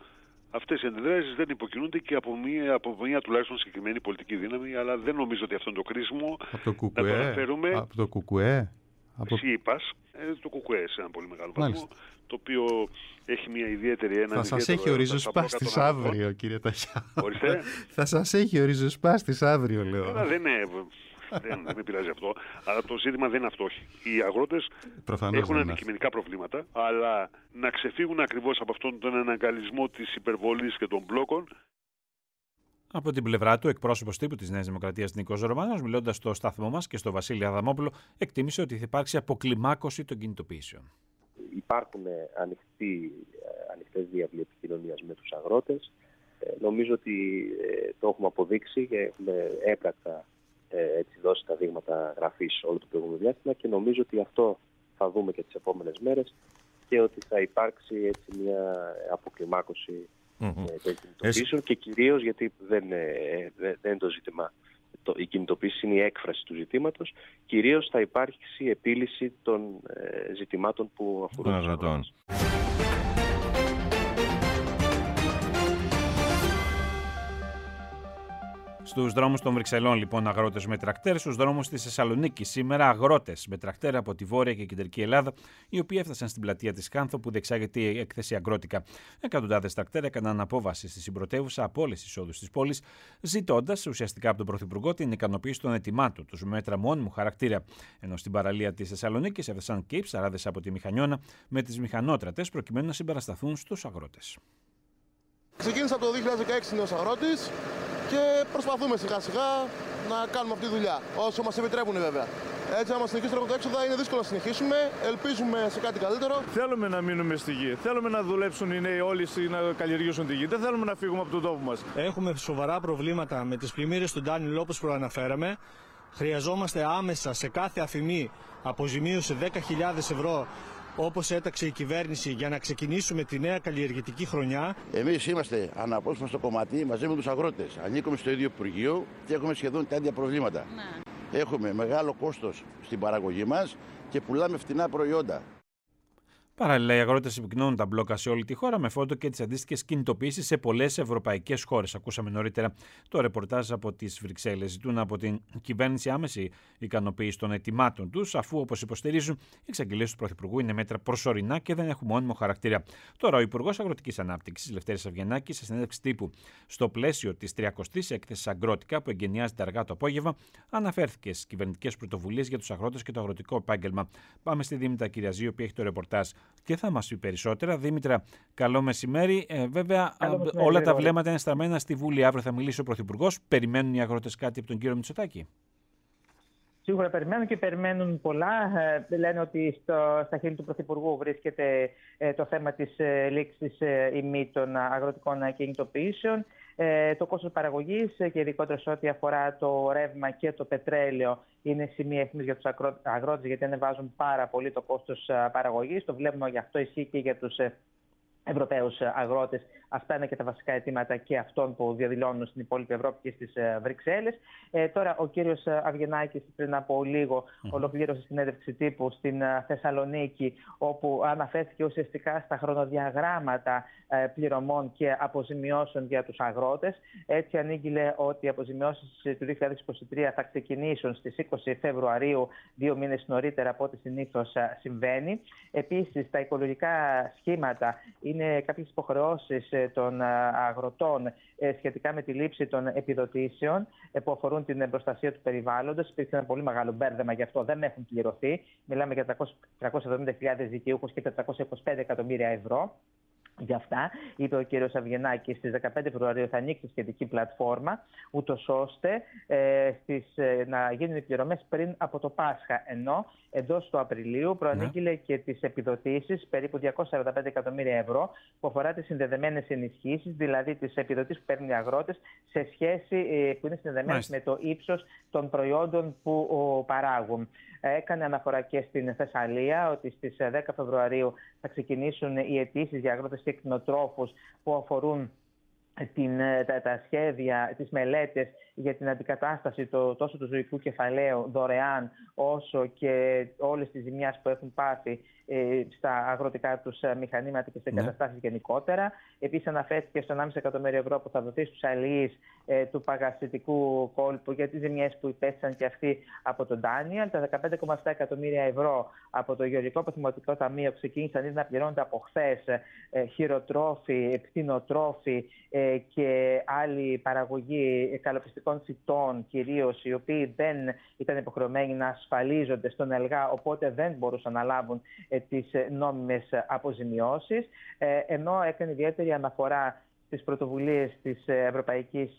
αυτές οι αντιδράσεις δεν υποκινούνται και από μία, από μία τουλάχιστον συγκεκριμένη πολιτική δύναμη, αλλά δεν νομίζω ότι αυτό είναι το κρίσιμο. Από το Κουκουέ. Να το αναφέρουμε. Από το Κουκουέ. Από... Εσύ είπας, ε, το Κουκουέ σε ένα πολύ μεγάλο βαθμό, το οποίο έχει μια ιδιαίτερη ένα. Θα σας έχει ο ριζοσπάστης αύριο, κύριε Ταχιά. Ορίστε. Θα σας έχει ο ριζοσπάστης αύριο, λέω. Άρα δεν είναι. δεν, δεν με πειράζει αυτό. Αλλά το ζήτημα δεν είναι αυτό. Οι αγρότες έχουν αντικειμενικά προβλήματα, αλλά να ξεφύγουν ακριβώς από αυτόν τον αναγκαλισμό της υπερβολής και των μπλόκων. Από την πλευρά του, εκπρόσωπος τύπου της Νέας Δημοκρατίας Νίκος Ρωμάνος, μιλώντας στο σταθμό μας και στο Βασίλη Αδαμόπουλο, εκτίμησε ότι θα υπάρξει αποκλιμάκωση των κινητοποιήσεων. Υπάρχουν ανοιχτές διάβλοι επικοινωνίας με τους αγρότες. Ε, νομίζω ότι ε, το έχουμε αποδείξει και έχουμε έπρακτα ε, έτσι δώσει τα δείγματα γραφής όλο το προηγούμενο διάστημα και νομίζω ότι αυτό θα δούμε και τις επόμενες μέρες και ότι θα υπάρξει έτσι μια αποκλιμάκωση mm-hmm. ε, των κινητοποιήσεων και κυρίως γιατί δεν, ε, δεν είναι το ζήτημα. Το, η κινητοποίηση είναι η έκφραση του ζητήματος. Κυρίως θα υπάρξει επίλυση των ε, ζητημάτων που αφορούν τους αγρότες. Στους δρόμους των Βρυξελών, λοιπόν, αγρότες με τρακτέρ. Στους δρόμους της Θεσσαλονίκης, σήμερα αγρότες με τρακτέρ από τη Βόρεια και Κεντρική Ελλάδα, οι οποίοι έφτασαν στην πλατεία της Χάνθο που διεξάγεται η έκθεση Αγκρότικα. Εκατοντάδες τρακτέρ έκαναν απόβαση στη συμπρωτεύουσα από όλες τις εισόδους της πόλης, ζητώντας ουσιαστικά από τον Πρωθυπουργό την ικανοποίηση των αιτημάτων τους με μέτρα μόνιμου χαρακτήρα. Ενώ στην παραλία της Θεσσαλονίκης έφτασαν και οι ψαράδες από τη Μηχανιώνα με τις μηχανότρατες προκειμένου να συμπαρασταθούν στους αγρότες. Ξεκίνησα από το δύο χιλιάδες δεκαέξι νέος αγρότης και προσπαθούμε σιγά σιγά να κάνουμε αυτή τη δουλειά, όσο μας επιτρέπουν βέβαια. Έτσι, άμα συνεχίσουμε το έξοδα, είναι δύσκολο να συνεχίσουμε. Ελπίζουμε σε κάτι καλύτερο. Θέλουμε να μείνουμε στη γη. Θέλουμε να δουλέψουν οι νέοι όλοι να καλλιεργήσουν τη γη. Δεν θέλουμε να φύγουμε από τον τόπο μας. Έχουμε σοβαρά προβλήματα με τις πλημμύρες του Ντάνιλ, όπως προαναφέραμε. Χρειαζόμαστε άμεσα σε κάθε αφημί αποζημίωση δέκα χιλιάδες ευρώ. Όπως έταξε η κυβέρνηση για να ξεκινήσουμε τη νέα καλλιεργητική χρονιά. Εμείς είμαστε αναπόσπαστο κομμάτι μαζί με τους αγρότες. Ανήκουμε στο ίδιο Υπουργείο και έχουμε σχεδόν τα ίδια προβλήματα. Ναι. Έχουμε μεγάλο κόστος στην παραγωγή μας και πουλάμε φτηνά προϊόντα. Παράλληλα, οι αγρότες επικοινωνούν τα μπλόκα σε όλη τη χώρα με φόντο και τις αντίστοιχες κινητοποιήσεις σε πολλές ευρωπαϊκές χώρες. Ακούσαμε νωρίτερα το ρεπορτάζ από τις Βρυξέλλες. Ζητούν από την κυβέρνηση άμεση ικανοποίηση των αιτημάτων τους, αφού, όπως υποστηρίζουν, οι εξαγγελίες του Πρωθυπουργού είναι μέτρα προσωρινά και δεν έχουν μόνιμο χαρακτήρα. Τώρα, ο Υπουργός Αγροτικής Ανάπτυξης, Λευτέρης Αυγενάκης, σε συνέντευξη τύπου στο πλαίσιο της τριακοστής έκθεσης Αγκρότικα, που εγκαινιάζεται αργά το απόγευμα, αναφέρθηκε στις κυβερνητικές πρωτοβουλίες για τους αγρότες και το αγροτικό επάγγελμα. Πάμε στη Δήμητρα Κυριαζή, που έχει το ρεπορτάζ και θα μας πει περισσότερα. Δήμητρα, καλό μεσημέρι. Ε, βέβαια, καλό μεσημέρι, όλα τα βλέμματα είναι στραμμένα στη Βουλή. Αύριο θα μιλήσει ο Πρωθυπουργός. Περιμένουν οι αγρότες κάτι από τον κύριο Μητσοτάκη? Σίγουρα περιμένουν και περιμένουν πολλά. Ε, λένε ότι στο, στα χείλη του Πρωθυπουργού βρίσκεται ε, το θέμα της ε, λήξης ε, ή μη των αγροτικών κινητοποιήσεων. Ε, το κόστος παραγωγής και ειδικότερα σε ό,τι αφορά το ρεύμα και το πετρέλαιο είναι σημεία ευθύνης για τους αγρότες, γιατί ανεβάζουν πάρα πολύ το κόστος παραγωγής. Το βλέπουμε, γι' αυτό ισχύει και για τους Ευρωπαίους αγρότες. Αυτά είναι και τα βασικά αιτήματα και αυτών που διαδηλώνουν στην υπόλοιπη Ευρώπη και στις Βρυξέλλες. Ε, τώρα, ο κύριος Αυγενάκης πριν από λίγο mm. ολοκλήρωσε συνέντευξη τύπου στην Θεσσαλονίκη, όπου αναφέρθηκε ουσιαστικά στα χρονοδιαγράμματα ε, πληρωμών και αποζημιώσεων για τους αγρότες. Έτσι, ανήγγειλε ότι οι αποζημιώσεις του δύο χιλιάδες είκοσι τρία θα ξεκινήσουν στις είκοσι Φεβρουαρίου, δύο μήνες νωρίτερα από ό,τι συνήθως συμβαίνει. Επίσης, τα οικολογικά σχήματα είναι κάποιες υποχρεώσεις των αγροτών σχετικά με τη λήψη των επιδοτήσεων που αφορούν την προστασία του περιβάλλοντος. Υπήρξε ένα πολύ μεγάλο μπέρδεμα, γι' αυτό δεν έχουν πληρωθεί. Μιλάμε για τριακόσιες εβδομήντα χιλιάδες δικαιούχους και τετρακόσια είκοσι πέντε εκατομμύρια ευρώ. Γι' αυτά, είπε ο κύριος Αυγενάκης, στις δεκαπέντε Φεβρουαρίου θα ανοίξει σχετική πλατφόρμα, ούτως ώστε ε, στις, ε, να γίνουν οι πληρωμές πριν από το Πάσχα. Ενώ εντός του Απριλίου προανήγγειλε yeah. και τις επιδοτήσεις, περίπου διακόσια σαράντα πέντε εκατομμύρια ευρώ, που αφορά τις συνδεδεμένες ενισχύσεις, δηλαδή τις επιδοτήσεις που παίρνουν οι αγρότες, σε σχέση ε, που είναι συνδεδεμένες με το ύψος των προϊόντων που ο, παράγουν. Έκανε αναφορά και στην Θεσσαλία ότι στις δέκα Φεβρουαρίου θα ξεκινήσουν οι αιτήσεις για αγρότες και κτηνοτρόφους που αφορούν την, τα, τα σχέδια, τις μελέτες για την αντικατάσταση το, τόσο του ζωικού κεφαλαίου δωρεάν, όσο και όλες τις ζημιές που έχουν πάθει ε, στα αγροτικά τους μηχανήματα και στις εγκαταστάσεις ναι. γενικότερα. Επίσης αναφέρθηκε στο ενάμιση εκατομμύριο ευρώ που θα δοθεί στους αλληλείς ε, του παγασιτικού κόλπου για τις ζημιές που υπέστησαν και αυτοί από τον Ντάνιελ. Τα δεκαπέντε κόμμα επτά εκατομμύρια ευρώ από το Γεωργικό Αποθεματικό Ταμείο ξεκίνησαν ήδη να πληρώνονται από χθες ε, χειροτρόφοι, κτηνοτρόφοι ε, και άλλη παραγωγή καλοπιστικών φυτών κυρίως, οι οποίοι δεν ήταν υποχρεωμένοι να ασφαλίζονται στον ΕΛΓΑ, οπότε δεν μπορούσαν να λάβουν ε, τις νόμιμες αποζημιώσεις, ε, ενώ έκανε ιδιαίτερη αναφορά στις πρωτοβουλίες της Ευρωπαϊκής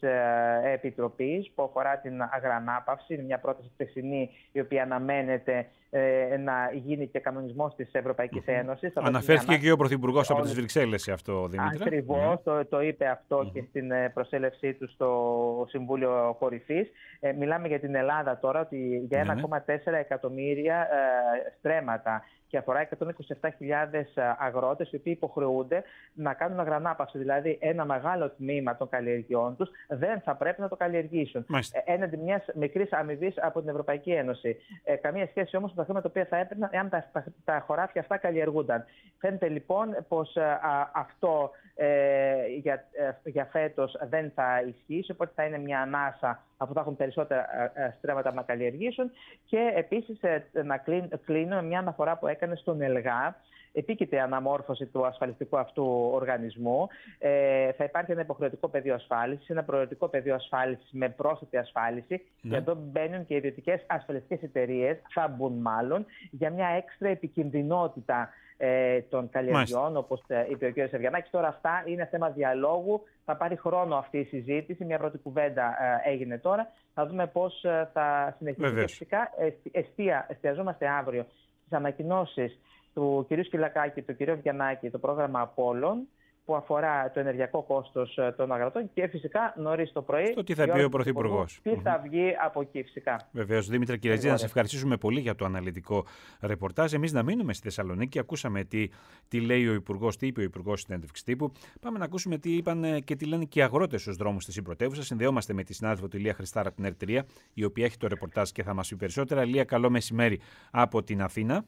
Επιτροπής που αφορά την αγρανάπαυση. Είναι μια πρόταση χθεσινή η οποία αναμένεται ε, να γίνει και κανονισμός της Ευρωπαϊκής mm-hmm. Ένωσης. Αναφέρθηκε και ο Πρωθυπουργός από τις Βρυξέλλες σε αυτό, Δημήτρη. Ακριβώς, mm-hmm. το, το είπε αυτό mm-hmm. και στην προσέλευσή του στο Συμβούλιο Κορυφής. Ε, μιλάμε για την Ελλάδα τώρα, ότι για ένα κόμμα τέσσερα mm-hmm. εκατομμύρια ε, στρέμματα και αφορά εκατόν είκοσι επτά χιλιάδες αγρότες οι οποίοι υποχρεούνται να κάνουν αγρανάπαυση. Δηλαδή, ένα μεγάλο τμήμα των καλλιεργειών τους δεν θα πρέπει να το καλλιεργήσουν. Μάλιστα. Έναντι μιας μικρής αμοιβής από την Ευρωπαϊκή Ένωση. Ε, καμία σχέση όμως με τα χρήματα τα οποία θα έπαιρναν εάν τα, τα, τα χωράφια αυτά καλλιεργούνταν. Φαίνεται λοιπόν πως α, αυτό ε, για, ε, για φέτος δεν θα ισχύσει, οπότε θα είναι μια ανάσα αφού θα έχουν περισσότερα ε, στρέμματα να καλλιεργήσουν. Και επίσης ε, να κλείνω, κλείνω με μια αναφορά που έκανε στον ΕΛΓΑ. Επίκειται αναμόρφωση του ασφαλιστικού αυτού οργανισμού. Ε, θα υπάρχει ένα υποχρεωτικό πεδίο ασφάλισης, ένα προαιρετικό πεδίο ασφάλισης με πρόσθετη ασφάλιση. Ναι. Και εδώ μπαίνουν και οι ιδιωτικές ασφαλιστικές εταιρείες, θα μπουν μάλλον, για μια έξτρα επικινδυνότητα ε, των καλλιεργειών, όπως ε, είπε ο κ. Σεβιανάκης. Τώρα αυτά είναι θέμα διαλόγου. Θα πάρει χρόνο αυτή η συζήτηση. Μια πρώτη κουβέντα ε, έγινε τώρα. Θα δούμε πώς ε, θα συνεχίσει. Και φυσικά εστία, εστιαζόμαστε αύριο στις ανακοινώσεις του κ. Σκυλακάκη, του κ. Βιανάκη, το πρόγραμμα Απόλλων, που αφορά το ενεργειακό κόστος των αγροτών και φυσικά νωρίς το πρωί. Στο τι θα πει ο Πρωθυπουργός. Τι θα βγει από εκεί, φυσικά. Βεβαίως, Δήμητρε Κυρετζή, να σε ευχαριστήσουμε πολύ για το αναλυτικό ρεπορτάζ. Εμείς να μείνουμε στη Θεσσαλονίκη. Ακούσαμε τι, τι λέει ο Υπουργός, τι είπε ο Υπουργός συνέντευξης τύπου. Πάμε να ακούσουμε τι είπαν και τι λένε και οι αγρότες στους δρόμους της πρωτεύουσας. Συνδεόμαστε με τη συνάδελφο τη Λία Χριστάρα από την Ερ τρία, η οποία έχει το ρεπορτάζ και θα μας πει περισσότερα. Λία, καλό μεσημέρι από την Αθήνα.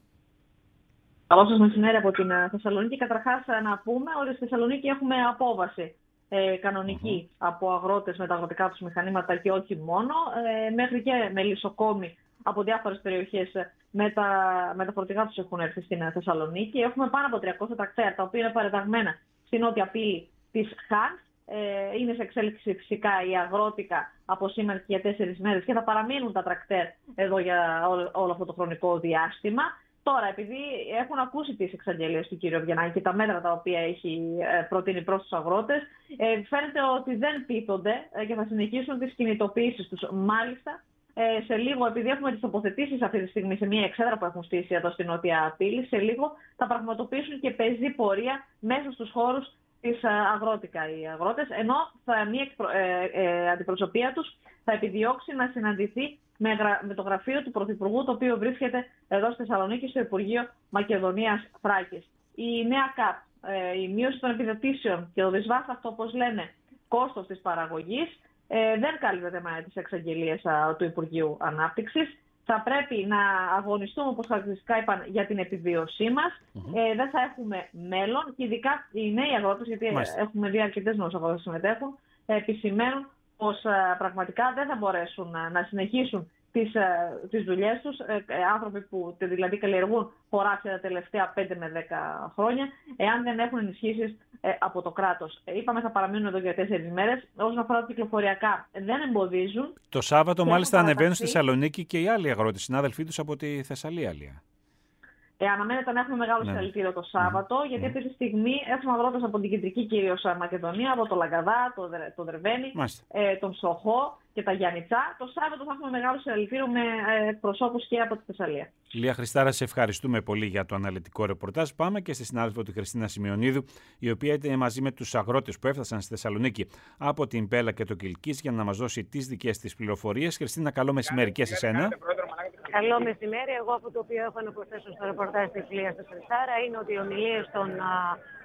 Καλό σας μεσημέρι από την Θεσσαλονίκη. Καταρχάς να πούμε ότι στη Θεσσαλονίκη έχουμε απόβαση ε, κανονική mm-hmm. από αγρότες με τα αγροτικά τους μηχανήματα και όχι μόνο, ε, μέχρι και μελισσοκόμοι από διάφορες περιοχές με τα, με τα φορτηγά τους έχουν έρθει στην Θεσσαλονίκη. Έχουμε πάνω από τριακόσια τρακτέρ, τα οποία είναι παρεταγμένα στην νότια πύλη της Χανς. Ε, είναι σε εξέλιξη φυσικά η αγρότικα από σήμερα και για τέσσερις μέρες και θα παραμείνουν τα τρακτέρ εδώ για όλο, όλο αυτό το χρονικό διάστημα. Τώρα, επειδή έχουν ακούσει τις εξαγγελίες του κ. Βιανάκη και τα μέτρα τα οποία έχει προτείνει προς τους αγρότες, φαίνεται ότι δεν πείθονται και θα συνεχίσουν τις κινητοποιήσεις τους. Μάλιστα, σε λίγο, επειδή έχουμε τις τοποθετήσεις αυτή τη στιγμή σε μια εξέδρα που έχουν στήσει εδώ στην Νότια Πύλη, σε λίγο θα πραγματοποιήσουν και πεζή πορεία μέσα στους χώρους της αγρότικα οι αγρότες, ενώ θα, μια ε, ε, αντιπροσωπεία τους θα επιδιώξει να συναντηθεί με, με το γραφείο του Πρωθυπουργού, το οποίο βρίσκεται εδώ στη Θεσσαλονίκη, στο Υπουργείο Μακεδονίας Θράκης. Η νέα ΚΑΠ, ε, η μείωση των επιδοτήσεων και το δυσβάσταχτο, όπως λένε, κόστος της παραγωγής, ε, δεν καλύπτεται με τις εξαγγελίες α, του Υπουργείου Ανάπτυξης. Θα πρέπει να αγωνιστούμε, όπως χαρακτηριστικά είπαν, για την επιβίωσή μας. Mm-hmm. Ε, δεν θα έχουμε μέλλον και ειδικά οι νέοι αγρότες, γιατί Μάλιστα. έχουμε δει αρκετές νέους αγρότες να συμμετέχουν, ε, επισημαίνουν πως ε, πραγματικά δεν θα μπορέσουν να, να συνεχίσουν τις, ε, τις δουλειές τους. Ε, ε, άνθρωποι που δηλαδή καλλιεργούν χωράφια τα τελευταία πέντε με δέκα χρόνια, εάν δεν έχουν ενισχύσεις ε, από το κράτος. Ε, είπαμε θα παραμείνουν εδώ για τέσσερις μέρες. Όσον αφορά τα κυκλοφοριακά, δεν εμποδίζουν. Το Σάββατο μάλιστα ανεβαίνουν στη Θεσσαλονίκη και οι άλλοι αγρότες, συνάδελφοί τους από τη Θεσσαλία. Ε, αναμένεται να έχουμε μεγάλο συλλαλητήριο ναι. το Σάββατο, mm. γιατί αυτή τη στιγμή έχουμε αγρότες από την κεντρική κυρίως Μακεδονία, από το Λαγκαδά, το, το Δερβένι, ε, τον Σοχό και τα Γιάννητσά. Το Σάββατο θα έχουμε μεγάλο συλλαλητήριο με ε, προσώπους και από τη Θεσσαλία. Λία Χριστάρα, σε ευχαριστούμε πολύ για το αναλυτικό ρεπορτάζ. Πάμε και στη συνάδελφο του Χριστίνα Σημειονίδου, η οποία ήταν μαζί με τους αγρότες που έφτασαν στη Θεσσαλονίκη από την Πέλα και το Κιλκής για να μας δώσει τις δικές της πληροφορίες. Χριστίνα, καλό μεσημέρι και σε σένα. Καλό μεσημέρι. Εγώ αυτό το οποίο έχω να προσθέσω στο ρεπορτάζ της Λίας Χριστάρα είναι ότι οι ομιλίες των α,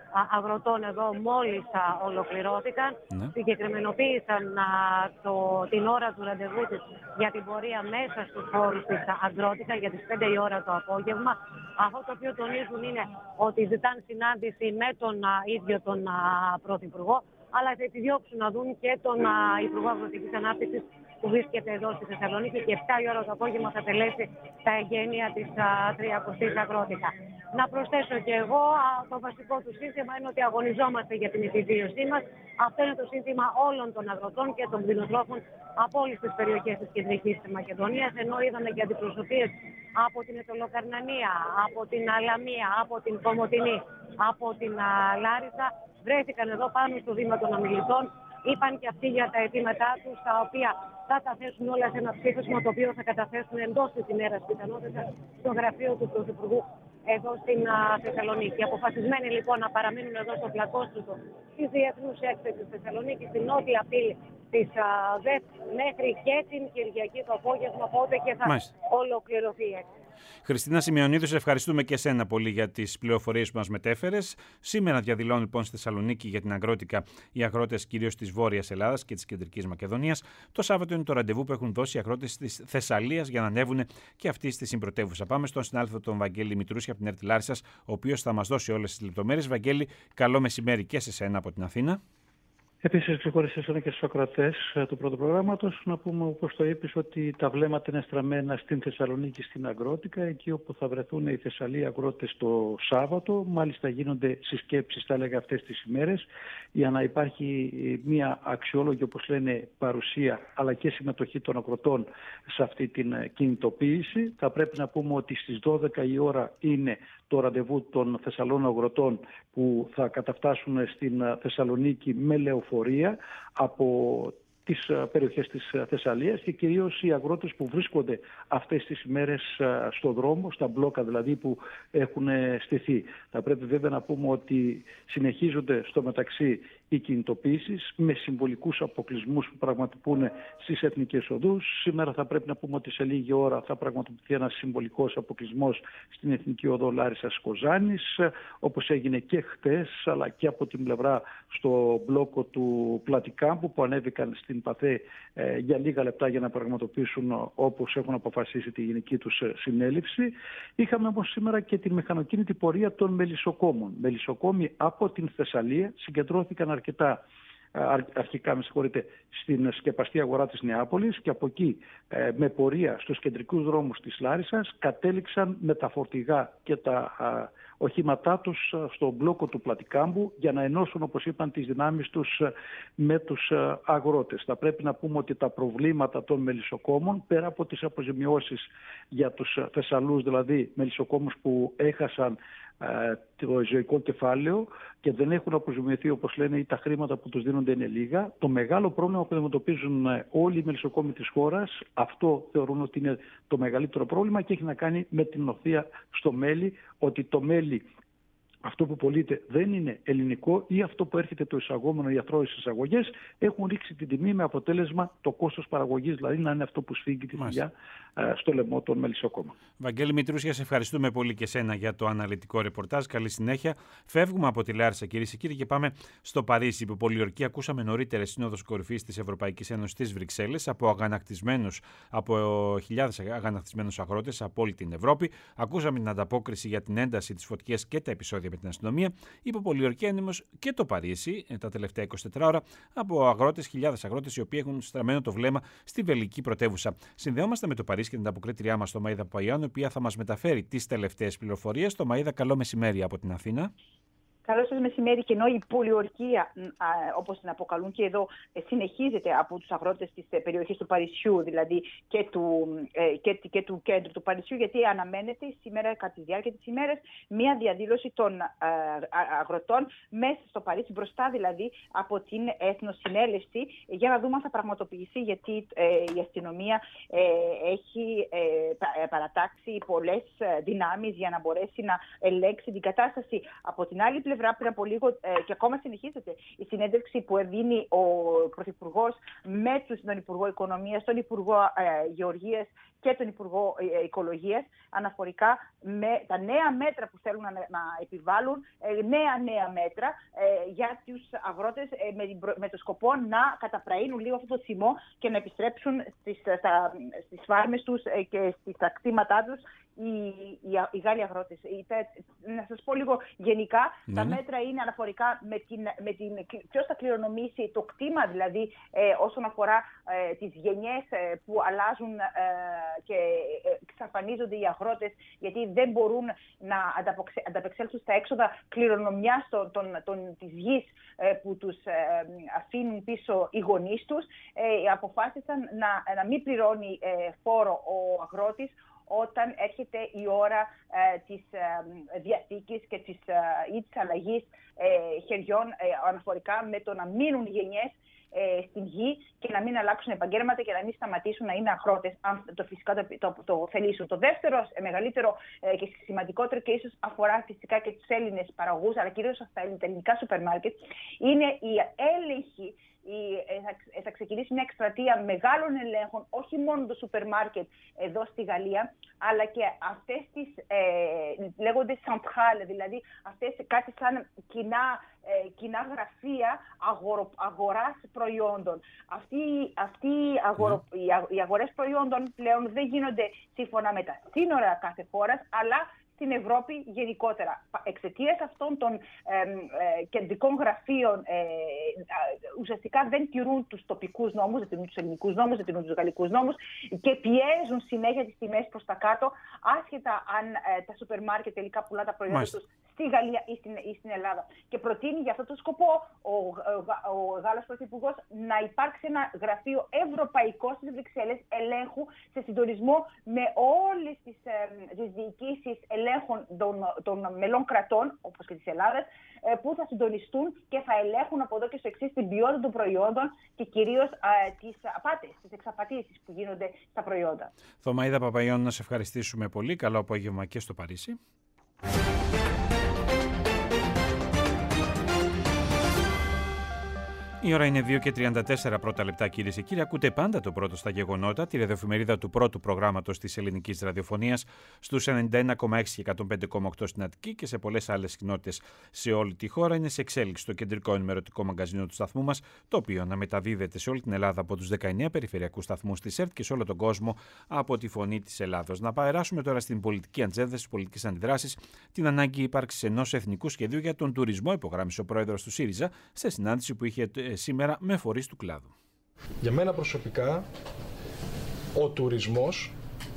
αγροτών εδώ μόλις ολοκληρώθηκαν. Ναι. Συγκεκριμενοποίησαν α, το, την ώρα του ραντεβού τους για την πορεία μέσα στους χώρους της Αγρότικα για τις πέντε η ώρα το απόγευμα. Αυτό το οποίο τονίζουν είναι ότι ζητάν συνάντηση με τον α, ίδιο τον α, Πρωθυπουργό, αλλά θα επιδιώξουν να δουν και τον α, Υπουργό Αγροτικής Ανάπτυξης που βρίσκεται εδώ στη Θεσσαλονίκη και επτά η ώρα το απόγευμα θα τελέσει τα εγγένεια της τριακοστής Αγρότικα. Να προσθέσω και εγώ, α, το βασικό του σύνθημα είναι ότι αγωνιζόμαστε για την επιβίωσή μας. Αυτό είναι το σύνθημα όλων των αγροτών και των κτηνοτρόφων από όλες τις περιοχές της Κεντρικής Μακεδονίας, ενώ είδαμε και αντιπροσωπείες από την Αιτωλοκαρνανία, από την Αλαμία, από την Κομοτηνή, από την α, Λάρισα, βρέθηκαν εδώ πάνω στο βήμα των ομιλητών. Είπαν και αυτοί για τα αιτήματά τους, τα οποία θα τα θέσουν όλα σε ένα ψήφισμα, το οποίο θα καταθέσουν εντός της ημέρας πιθανότητα στο γραφείο του Πρωθυπουργού εδώ στην α, Θεσσαλονίκη. Αποφασισμένοι λοιπόν να παραμείνουν εδώ στο πλακόστρωτο της Διεθνούς Έκθεσης της Θεσσαλονίκης, στην νότια πύλη της ΔΕΠ, μέχρι και την Κυριακή το απόγευμα, οπότε και θα Μάλιστα. ολοκληρωθεί η έκθεση. Χριστίνα Σημειονίδου, σε ευχαριστούμε και εσένα πολύ για τις πληροφορίες που μας μετέφερες. Σήμερα διαδηλώνουν λοιπόν στη Θεσσαλονίκη για την Αγρότικα οι αγρότες κυρίως της Βόρειας Ελλάδας και της Κεντρικής Μακεδονίας. Το Σάββατο είναι το ραντεβού που έχουν δώσει οι αγρότες της Θεσσαλίας για να ανέβουν και αυτοί στη συμπρωτεύουσα. Πάμε στον συνάδελφο τον Βαγγέλη Μητρούση από την ΕΡΤ Λάρισσας, ο οποίος θα μας δώσει όλες τις λεπτομέρειες. Βαγγέλη, καλό μεσημέρι και σε σένα από την Αθήνα. Επίσης, ξεχωριστή εσένα και στους ακροατές του πρώτου προγράμματος, να πούμε, όπως το είπες, ότι τα βλέμματα είναι στραμμένα στην Θεσσαλονίκη, στην Αγρότικα, εκεί όπου θα βρεθούν οι Θεσσαλοί αγρότες το Σάββατο. Μάλιστα, γίνονται συσκέψεις, θα έλεγα, αυτές τις ημέρες, για να υπάρχει μια αξιόλογη, όπως λένε, παρουσία, αλλά και συμμετοχή των αγροτών σε αυτή την κινητοποίηση. Θα πρέπει να πούμε ότι στις δώδεκα η ώρα είναι το ραντεβού των Θεσσαλών αγροτών που θα καταφτάσουν στην Θεσσαλονίκη με λεωφορεία από τις περιοχές της Θεσσαλίας και κυρίως οι αγρότες που βρίσκονται αυτές τις ημέρες στο δρόμο, στα μπλόκα δηλαδή που έχουν στηθεί. Θα πρέπει βέβαια να πούμε ότι συνεχίζονται στο μεταξύ οι κινητοποίησεις με συμβολικούς αποκλεισμούς που πραγματοποιούν στις εθνικές οδούς. Σήμερα θα πρέπει να πούμε ότι σε λίγη ώρα θα πραγματοποιηθεί ένας συμβολικός αποκλεισμός στην Εθνική Οδό Λάρισσας Κοζάνης, όπως έγινε και χτες, αλλά και από την πλευρά στο μπλόκο του Πλατικάμπου που ανέβηκαν στην Παθέ ε, για λίγα λεπτά για να πραγματοποιήσουν όπως έχουν αποφασίσει τη γενική τους συνέλευση. Είχαμε όμως σήμερα και την μηχανοκίνητη πορεία των μελισσοκόμων. Μελισσοκόμοι από την Θεσσαλία συγκεντρώθηκαν αρκετά αρχικά με συγχωρείτε, στην σκεπαστή αγορά της Νεάπολης και από εκεί ε, με πορεία στους κεντρικούς δρόμους της Λάρισσας κατέληξαν με τα φορτηγά και τα α, οχήματά τους στον μπλόκο του Πλατικάμπου για να ενώσουν, όπως είπαν, τις δυνάμεις τους με τους αγρότες. Θα πρέπει να πούμε ότι τα προβλήματα των μελισσοκόμων, πέρα από τις αποζημιώσεις για τους Θεσσαλούς, δηλαδή μελισσοκόμους που έχασαν το ζωικό κεφάλαιο και δεν έχουν αποζημιωθεί, όπως λένε, ή τα χρήματα που τους δίνονται είναι λίγα. Το μεγάλο πρόβλημα που αντιμετωπίζουν όλοι οι μελισσοκόμοι της χώρας, αυτό θεωρούν ότι είναι το μεγαλύτερο πρόβλημα και έχει να κάνει με την νοθεία στο μέλι, ότι το μέλι αυτό που πωλείται δεν είναι ελληνικό ή αυτό που έρχεται το εισαγόμενο ή αθρώες εισαγωγές έχουν ρίξει την τιμή με αποτέλεσμα το κόστος παραγωγής, δηλαδή να είναι αυτό που σφίγγει τη δουλειά στο λαιμό των μελισσοκόμων. Βαγγέλη Μητρούσια, σε ευχαριστούμε πολύ και σένα για το αναλυτικό ρεπορτάζ. Καλή συνέχεια. Φεύγουμε από τη Λάρισα, κυρίες και κύριοι, και πάμε στο Παρίσι. Που πολιορκεί, ακούσαμε νωρίτερα Σύνοδος Κορυφής της Ευρωπαϊκής Ένωσης στις Βρυξέλλες από αγανακτισμένους, από χιλιάδες αγανακτισμένους αγρότες από όλη την Ευρώπη. Ακούσαμε την ανταπόκριση για την ένταση της φωτιές και τα επεισόδια με την αστυνομία. Είπε πολιορκεί έντιμος και το Παρίσι τα τελευταία είκοσι τέσσερις ώρα από αγρότες, χιλιάδες αγρότες οι οποίοι έχουν στραμμένο το βλέμμα στη βελγική πρωτεύουσα. Συνδεόμαστε με το Παρίσι και την ανταποκρίτριά μας, το Μαΐδα Παπαγιάννου, η οποία θα μας μεταφέρει τις τελευταίες πληροφορίες. Το Μαΐδα, καλό μεσημέρι από την Αθήνα. Καλό σας μεσημέρι, και ενώ η πολιορκία, όπως την αποκαλούν και εδώ, συνεχίζεται από τους αγρότες της περιοχής του Παρισιού, δηλαδή και του, και, και του κέντρου του Παρισιού, γιατί αναμένεται σήμερα, κατά τη διάρκεια της ημέρας, μια διαδήλωση των αγροτών μέσα στο Παρίσι, μπροστά δηλαδή από την Εθνοσυνέλευση, για να δούμε αν θα πραγματοποιηθεί, γιατί η αστυνομία έχει παρατάξει πολλές δυνάμεις για να μπορέσει να ελέγξει την κατάσταση. Από την άλλη πλευρά, πλευρά, πριν από λίγο, ε, και ακόμα συνεχίζεται η συνέντευξη που δίνει ο Πρωθυπουργός με τον Υπουργό Οικονομίας, τον Υπουργό ε, Γεωργίας και τον Υπουργό ε, Οικολογίας, αναφορικά με τα νέα μέτρα που θέλουν να, να επιβάλλουν, ε, νέα νέα μέτρα ε, για τους αγρότες, ε, με, με το σκοπό να καταπραίνουν λίγο αυτό το θυμό και να επιστρέψουν στις, στα, στις φάρμες τους ε, και στα κτήματά τους οι, οι, οι Γάλλοι αγρότες. Να σας πω λίγο γενικά, ναι, τα μέτρα είναι αναφορικά με την, με την ποιος θα κληρονομήσει το κτήμα, δηλαδή ε, όσον αφορά ε, τις γενιές ε, που αλλάζουν ε, και εξαφανίζονται οι αγρότες, γιατί δεν μπορούν να ανταπεξέλθουν στα έξοδα κληρονομιάς των, των, των, της γης ε, που τους ε, αφήνουν πίσω οι γονείς τους. Ε, αποφάσισαν να, να μην πληρώνει ε, φόρο ο αγρότης όταν έρχεται η ώρα ε, της ε, διαθήκης και της, ε, ή της αλλαγής ε, χεριών ε, αναφορικά με το να μείνουν γενιές ε, στην γη και να μην αλλάξουν επαγγέλματα και να μην σταματήσουν να είναι αγρότες, αν το φυσικά το, το, το θελήσουν. Το δεύτερο, ε, μεγαλύτερο ε, και σημαντικότερο, και ίσως αφορά φυσικά και τους Έλληνες παραγωγούς, αλλά κυρίως στα ελληνικά σούπερ μάρκετ, είναι η έλεγχη. Θα ξεκινήσει μια εκστρατεία μεγάλων ελέγχων, όχι μόνο το σούπερ μάρκετ εδώ στη Γαλλία, αλλά και αυτές τις ε, λέγονται centrale, δηλαδή αυτές κάτι σαν κοινά, ε, κοινά γραφεία αγορο, αγοράς προϊόντων. Αυτοί, αυτοί αγορο, mm. οι αγορές προϊόντων πλέον δεν γίνονται σύμφωνα με τα σύνορα κάθε χώρας, αλλά στην Ευρώπη γενικότερα. Εξαιτίας αυτών των ε, ε, κεντρικών γραφείων ε, ουσιαστικά δεν τηρούν τους τοπικούς νόμους, δεν τηρούν τους ελληνικούς νόμους, δεν τηρούν τους γαλλικούς νόμους και πιέζουν συνέχεια τις τιμές προς τα κάτω, άσχετα αν ε, τα σούπερ μάρκετ τελικά πουλά τα προϊόντα τους στη Γαλλία ή στην, ή στην Ελλάδα. Και προτείνει για αυτό το σκοπό ο, ο, ο Γάλλος Πρωθυπουργός να υπάρξει ένα γραφείο ευρωπαϊκό στις Βρυξέλλες ελέγχου σε συντονισμό με όλες τις, ε, τις διοικήσεις ελέγχων των, των μελών κρατών, όπως και της Ελλάδας, ε, που θα συντονιστούν και θα ελέγχουν από εδώ και στο εξής την ποιότητα των προϊόντων και κυρίως ε, τις απάτες, τις εξαπατήσεις που γίνονται στα προϊόντα. Θωμαΐδα Παπαϊώνου, να σε ευχαριστήσουμε πολύ. Καλό απόγευμα και στο Παρίσι. Η ώρα είναι δύο και τριάντα τέσσερα πρώτα λεπτά, κυρίες και κύριοι. Ακούτε πάντα το πρώτο στα γεγονότα, τη ραδιοεφημερίδα του πρώτου προγράμματος της ελληνικής ραδιοφωνίας, στους ενενήντα ένα κόμμα έξι και εκατόν πέντε κόμμα οκτώ στην Αττική και σε πολλές άλλες κοινότητες σε όλη τη χώρα. Είναι σε εξέλιξη το κεντρικό ενημερωτικό μαγκαζίνο του σταθμού μας, το οποίο αναμεταδίδεται σε όλη την Ελλάδα από τους δεκαεννέα περιφερειακούς σταθμούς της ΕΡΤ και σε όλο τον κόσμο από τη Φωνή της Ελλάδος. Να περάσουμε τώρα στην πολιτική ατζέντα, στις πολιτικές αντιδράσεις, την ανάγκη ύπαρξης ενός εθνικού σχεδίου για τον τουρισμό, υπογράμμισε ο πρόεδρος του ΣΥΡΙΖΑ σε συνάντηση που είχε σήμερα με φορείς του κλάδου. Για μένα προσωπικά, ο τουρισμός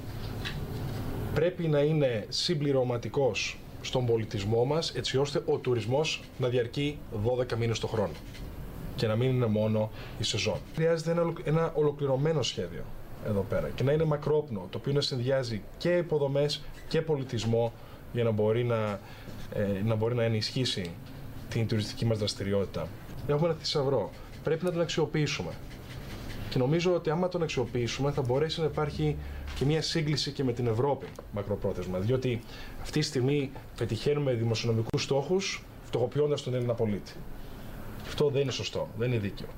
πρέπει να είναι συμπληρωματικός στον πολιτισμό μας, έτσι ώστε ο τουρισμός να διαρκεί δώδεκα μήνες το χρόνο και να μην είναι μόνο η σεζόν. Χρειάζεται ένα, ένα ολοκληρωμένο σχέδιο εδώ πέρα και να είναι μακρόπνο, το οποίο να συνδυάζει και υποδομές και πολιτισμό για να μπορεί να, ε, να, μπορεί να ενισχύσει την τουριστική μας δραστηριότητα. Έχουμε ένα θησαυρό. Πρέπει να τον αξιοποιήσουμε. Και νομίζω ότι άμα τον αξιοποιήσουμε θα μπορέσει να υπάρχει και μια σύγκληση και με την Ευρώπη μακροπρόθεσμα. Διότι αυτή τη στιγμή πετυχαίνουμε δημοσιονομικούς στόχους φτωχοποιώντας τον Έλληνα πολίτη. Αυτό δεν είναι σωστό, δεν είναι δίκαιο.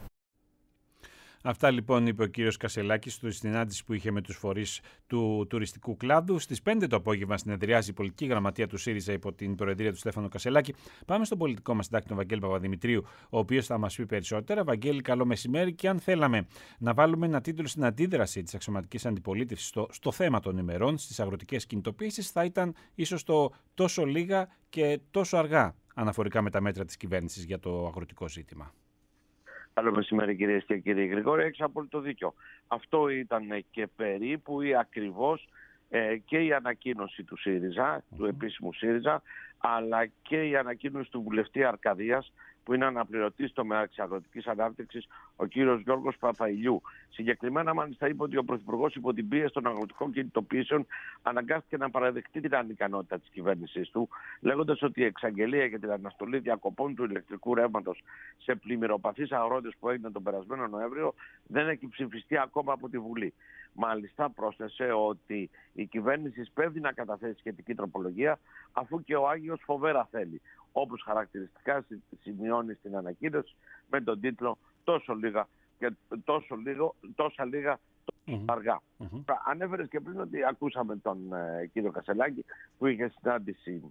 Αυτά λοιπόν είπε ο κύριος Κασελάκης στη συνάντηση που είχε με τους φορείς του τουριστικού κλάδου. Στις πέντε το απόγευμα συνεδριάζει η πολιτική γραμματεία του ΣΥΡΙΖΑ υπό την προεδρία του Στέφανου Κασελάκη. Πάμε στον πολιτικό μας συντάκτη, τον Βαγγέλη Παπαδημητρίου, ο οποίος θα μας πει περισσότερα. Βαγγέλη, καλό μεσημέρι. Και αν θέλαμε να βάλουμε ένα τίτλο στην αντίδραση της αξιωματικής αντιπολίτευσης στο, στο θέμα των ημερών, στις αγροτικές κινητοποιήσεις, θα ήταν ίσως το τόσο λίγα και τόσο αργά αναφορικά με τα μέτρα της κυβέρνησης για το αγροτικό ζήτημα. Καλό μεσημέρι, κυρίες και κύριοι. Γρηγόρη, έχεις απόλυτο δίκιο. Αυτό ήταν και περίπου ή ακριβώς ε, και η ανακοίνωση του ΣΥΡΙΖΑ, mm. του επίσημου ΣΥΡΙΖΑ, αλλά και η ανακοίνωση του βουλευτή Αρκαδίας, που είναι αναπληρωτής στο τομέα της αγροτικής ανάπτυξης, ο κύριος Γιώργος Παπαϊλιού. Συγκεκριμένα, μάλιστα, είπε ότι ο Πρωθυπουργός υπό την πίεση των αγροτικών κινητοποιήσεων αναγκάστηκε να παραδεχτεί την ανικανότητα της κυβέρνησής του, λέγοντας ότι η εξαγγελία για την αναστολή διακοπών του ηλεκτρικού ρεύματος σε πλημμυροπαθείς αγρότες που έγινε τον περασμένο Νοέμβριο δεν έχει ψηφιστεί ακόμα από τη Βουλή. Μάλιστα, πρόσθεσε ότι η κυβέρνηση σπέβδει να καταθέσει σχετική τροπολογία, αφού και ο Άγιος φοβέρα θέλει. όπως χαρακτηριστικά σημειώνει στην ανακοίνωση με τον τίτλο «Τόσο λίγα και τόσο λίγο, τόσα λίγα, τόσο αργά». Mm-hmm. Ανέφερες και πριν ότι ακούσαμε τον ε, κύριο Κασελάκη που είχε συνάντηση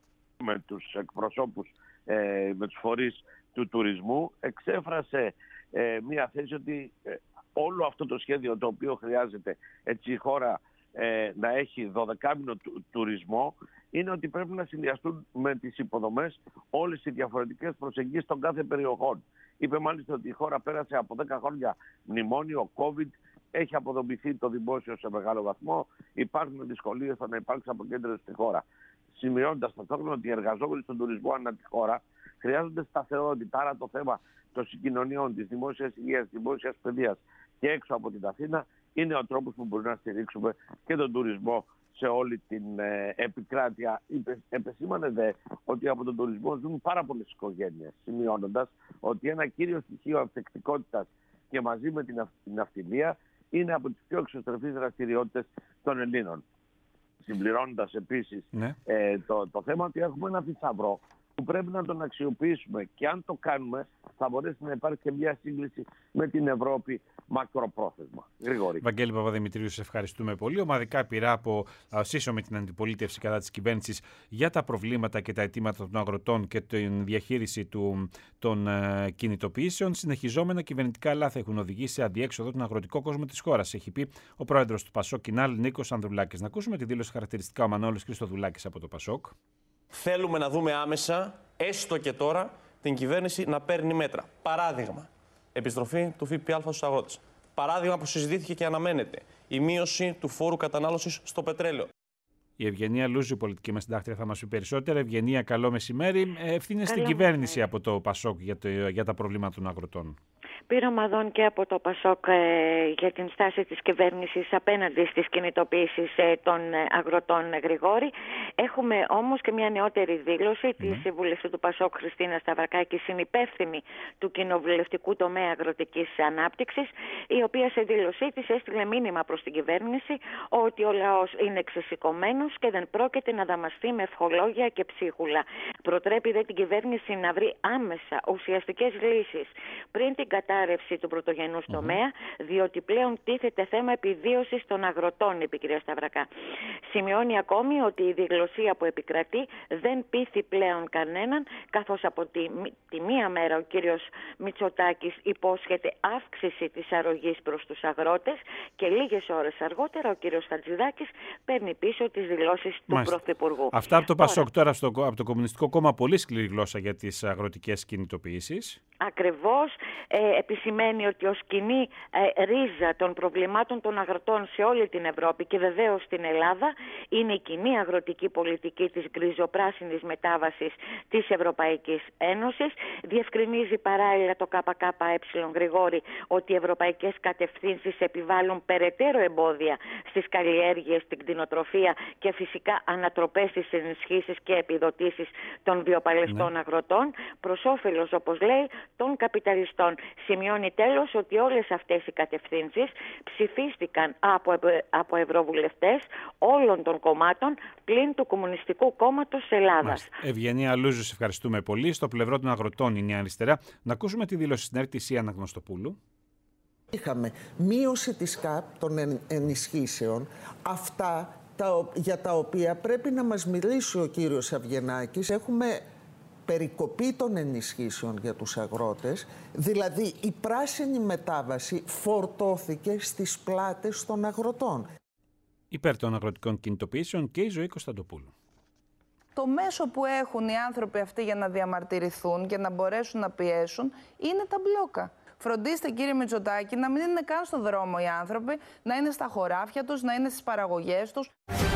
με τους εκπροσώπους, ε, με τους φορείς του τουρισμού. Εξέφρασε ε, μια θέση ότι ε, όλο αυτό το σχέδιο το οποίο χρειάζεται έτσι η χώρα ε, να έχει δωδεκάμηνο του, τουρισμό είναι ότι πρέπει να συνδυαστούν με τις υποδομές όλες οι διαφορετικές προσεγγίσεις των κάθε περιοχών. Είπε μάλιστα ότι η χώρα πέρασε από δέκα χρόνια μνημόνιο, COVID, έχει αποδομηθεί το δημόσιο σε μεγάλο βαθμό, υπάρχουν δυσκολίες στο να υπάρξει αποκέντρωση στη χώρα. Σημειώνοντας ταυτόχρονα ότι οι εργαζόμενοι στον τουρισμό ανά τη χώρα χρειάζονται σταθερότητα. Άρα το θέμα των συγκοινωνιών, της δημόσιας υγείας, της δημόσιας παιδείας και έξω από την Αθήνα είναι ο τρόπος που μπορούμε να στηρίξουμε και τον τουρισμό σε όλη την ε, επικράτεια. Επεσήμανε δε ότι από τον τουρισμό ζουν πάρα πολλές οικογένειες, σημειώνοντας ότι ένα κύριο στοιχείο ανθεκτικότητας και μαζί με την, αυ, την ναυτιλία είναι από τις πιο εξωστρεφείς δραστηριότητες των Ελλήνων. Συμπληρώνοντας επίσης ναι. ε, το, το θέμα ότι έχουμε ένα θησαυρό που πρέπει να τον αξιοποιήσουμε και αν το κάνουμε θα μπορέσει να υπάρχει και μια σύγκληση με την Ευρώπη μακροπρόθεσμα. Γρηγόρη. Βαγγέλη Παπαδημητρίου, σε ευχαριστούμε πολύ. Ομαδικά πειρά από ΣΥΣΟ με την αντιπολίτευση κατά της κυβέρνησης για τα προβλήματα και τα αιτήματα των αγροτών και την διαχείριση του, των uh, κινητοποιήσεων. Συνεχιζόμενα κυβερνητικά λάθη έχουν οδηγήσει σε αδιέξοδο τον αγροτικό κόσμο της χώρας, έχει πει ο πρόεδρος του Πασόκ Κινάλ, Νίκος Ανδρουλάκης. Να ακούσουμε τη δήλωση χαρακτηριστικά ο Μανώλης Χριστοδουλάκης από το Πασόκ. Θέλουμε να δούμε άμεσα, έστω και τώρα, την κυβέρνηση να παίρνει μέτρα. Παράδειγμα, επιστροφή του ΦΠΑ στους αγρότες. Παράδειγμα που συζητήθηκε και αναμένεται, η μείωση του φόρου κατανάλωσης στο πετρέλαιο. Η Ευγενία Λούζου, πολιτική μας συντάκτρια, θα μας πει περισσότερα. Ευγενία, καλό μεσημέρι. Ευθύνες στην κυβέρνηση από το Πασόκ για, το, για τα προβλήματα των αγροτών. Πειραμαδών και από το Πασόκ ε, για την στάση της κυβέρνησης απέναντι στις κινητοποιήσεις ε, των αγροτών, Γρηγόρη. Έχουμε όμως και μια νεότερη δήλωση mm. της βουλευτού του Πασόκ Χριστίνα Σταυρακάκη, συνυπεύθυνη του κοινοβουλευτικού τομέα αγροτικής ανάπτυξης, η οποία σε δήλωσή της έστειλε μήνυμα προς την κυβέρνηση ότι ο λαός είναι ξεσηκωμένος και δεν πρόκειται να δαμαστεί με ευχολόγια και ψίχουλα. Προτρέπει δε την κυβέρνηση να βρει άμεσα ουσιαστικές λύσεις πριν την κατάρρευση του πρωτογενούς mm-hmm. τομέα, διότι πλέον τίθεται θέμα επιβίωσης των αγροτών, είπε η κυρία Σταυρακά. Σημειώνει ακόμη ότι η διγλωσία που επικρατεί δεν πείθει πλέον κανέναν, καθώς από τη, τη μία μέρα ο κύριος Μητσοτάκης υπόσχεται αύξηση της αρρωγής προς τους αγρότες και λίγες ώρες αργότερα ο κύριος Χατζηδάκης παίρνει πίσω τις δηλώσεις του Πρωθυπουργού. Αυτά από το Πασόκ. Τώρα, στο, από το Κομμουνιστικό Κόμμα, πολύ σκληρή γλώσσα για τις αγροτικές κινητοποιήσεις. Ακριβώς. Ε, επισημαίνει ότι ως κοινή ε, ρίζα των προβλημάτων των αγροτών σε όλη την Ευρώπη και βεβαίως στην Ελλάδα είναι η κοινή αγροτική πολιτική της γκριζοπράσινης μετάβασης της Ευρωπαϊκής Ένωσης. Διευκρινίζει παράλληλα το ΚΚΕ, Γρηγόρη, ότι οι ευρωπαϊκές κατευθύνσεις επιβάλλουν περαιτέρω εμπόδια στις καλλιέργειες, στην κτηνοτροφία και φυσικά ανατροπές στις ενισχύσεις και επιδοτήσεις των βιοπαλαιστών ναι. αγροτών προς όφελος, όπως λέει, των καπιταλιστών. Σημειώνει τέλος ότι όλες αυτές οι κατευθύνσεις ψηφίστηκαν από, από ευρωβουλευτές όλων των κομμάτων πλην του Κομμουνιστικού Κόμματος Ελλάδας. Μάλιστα. Ευγενία Λούζου, σε ευχαριστούμε πολύ. Στο πλευρό των αγροτών είναι η αριστερά. Να ακούσουμε τη δήλωση στην ΕΡΤ Αναγνωστοπούλου. Είχαμε μείωση της ΚΑΠ των ενισχύσεων, αυτά τα, για τα οποία πρέπει να μας μιλήσει ο κύριος Αυγενάκης. Έχουμε περικοπή των ενισχύσεων για τους αγρότες, δηλαδή η πράσινη μετάβαση φορτώθηκε στις πλάτες των αγροτών. Υπέρ των αγροτικών κινητοποιήσεων και η Ζωή Κωνσταντοπούλου. Το μέσο που έχουν οι άνθρωποι αυτοί για να διαμαρτυρηθούν και να μπορέσουν να πιέσουν είναι τα μπλόκα. Φροντίστε, κύριε Μητσοτάκη, να μην είναι καν στον δρόμο οι άνθρωποι, να είναι στα χωράφια τους, να είναι στις παραγωγές τους.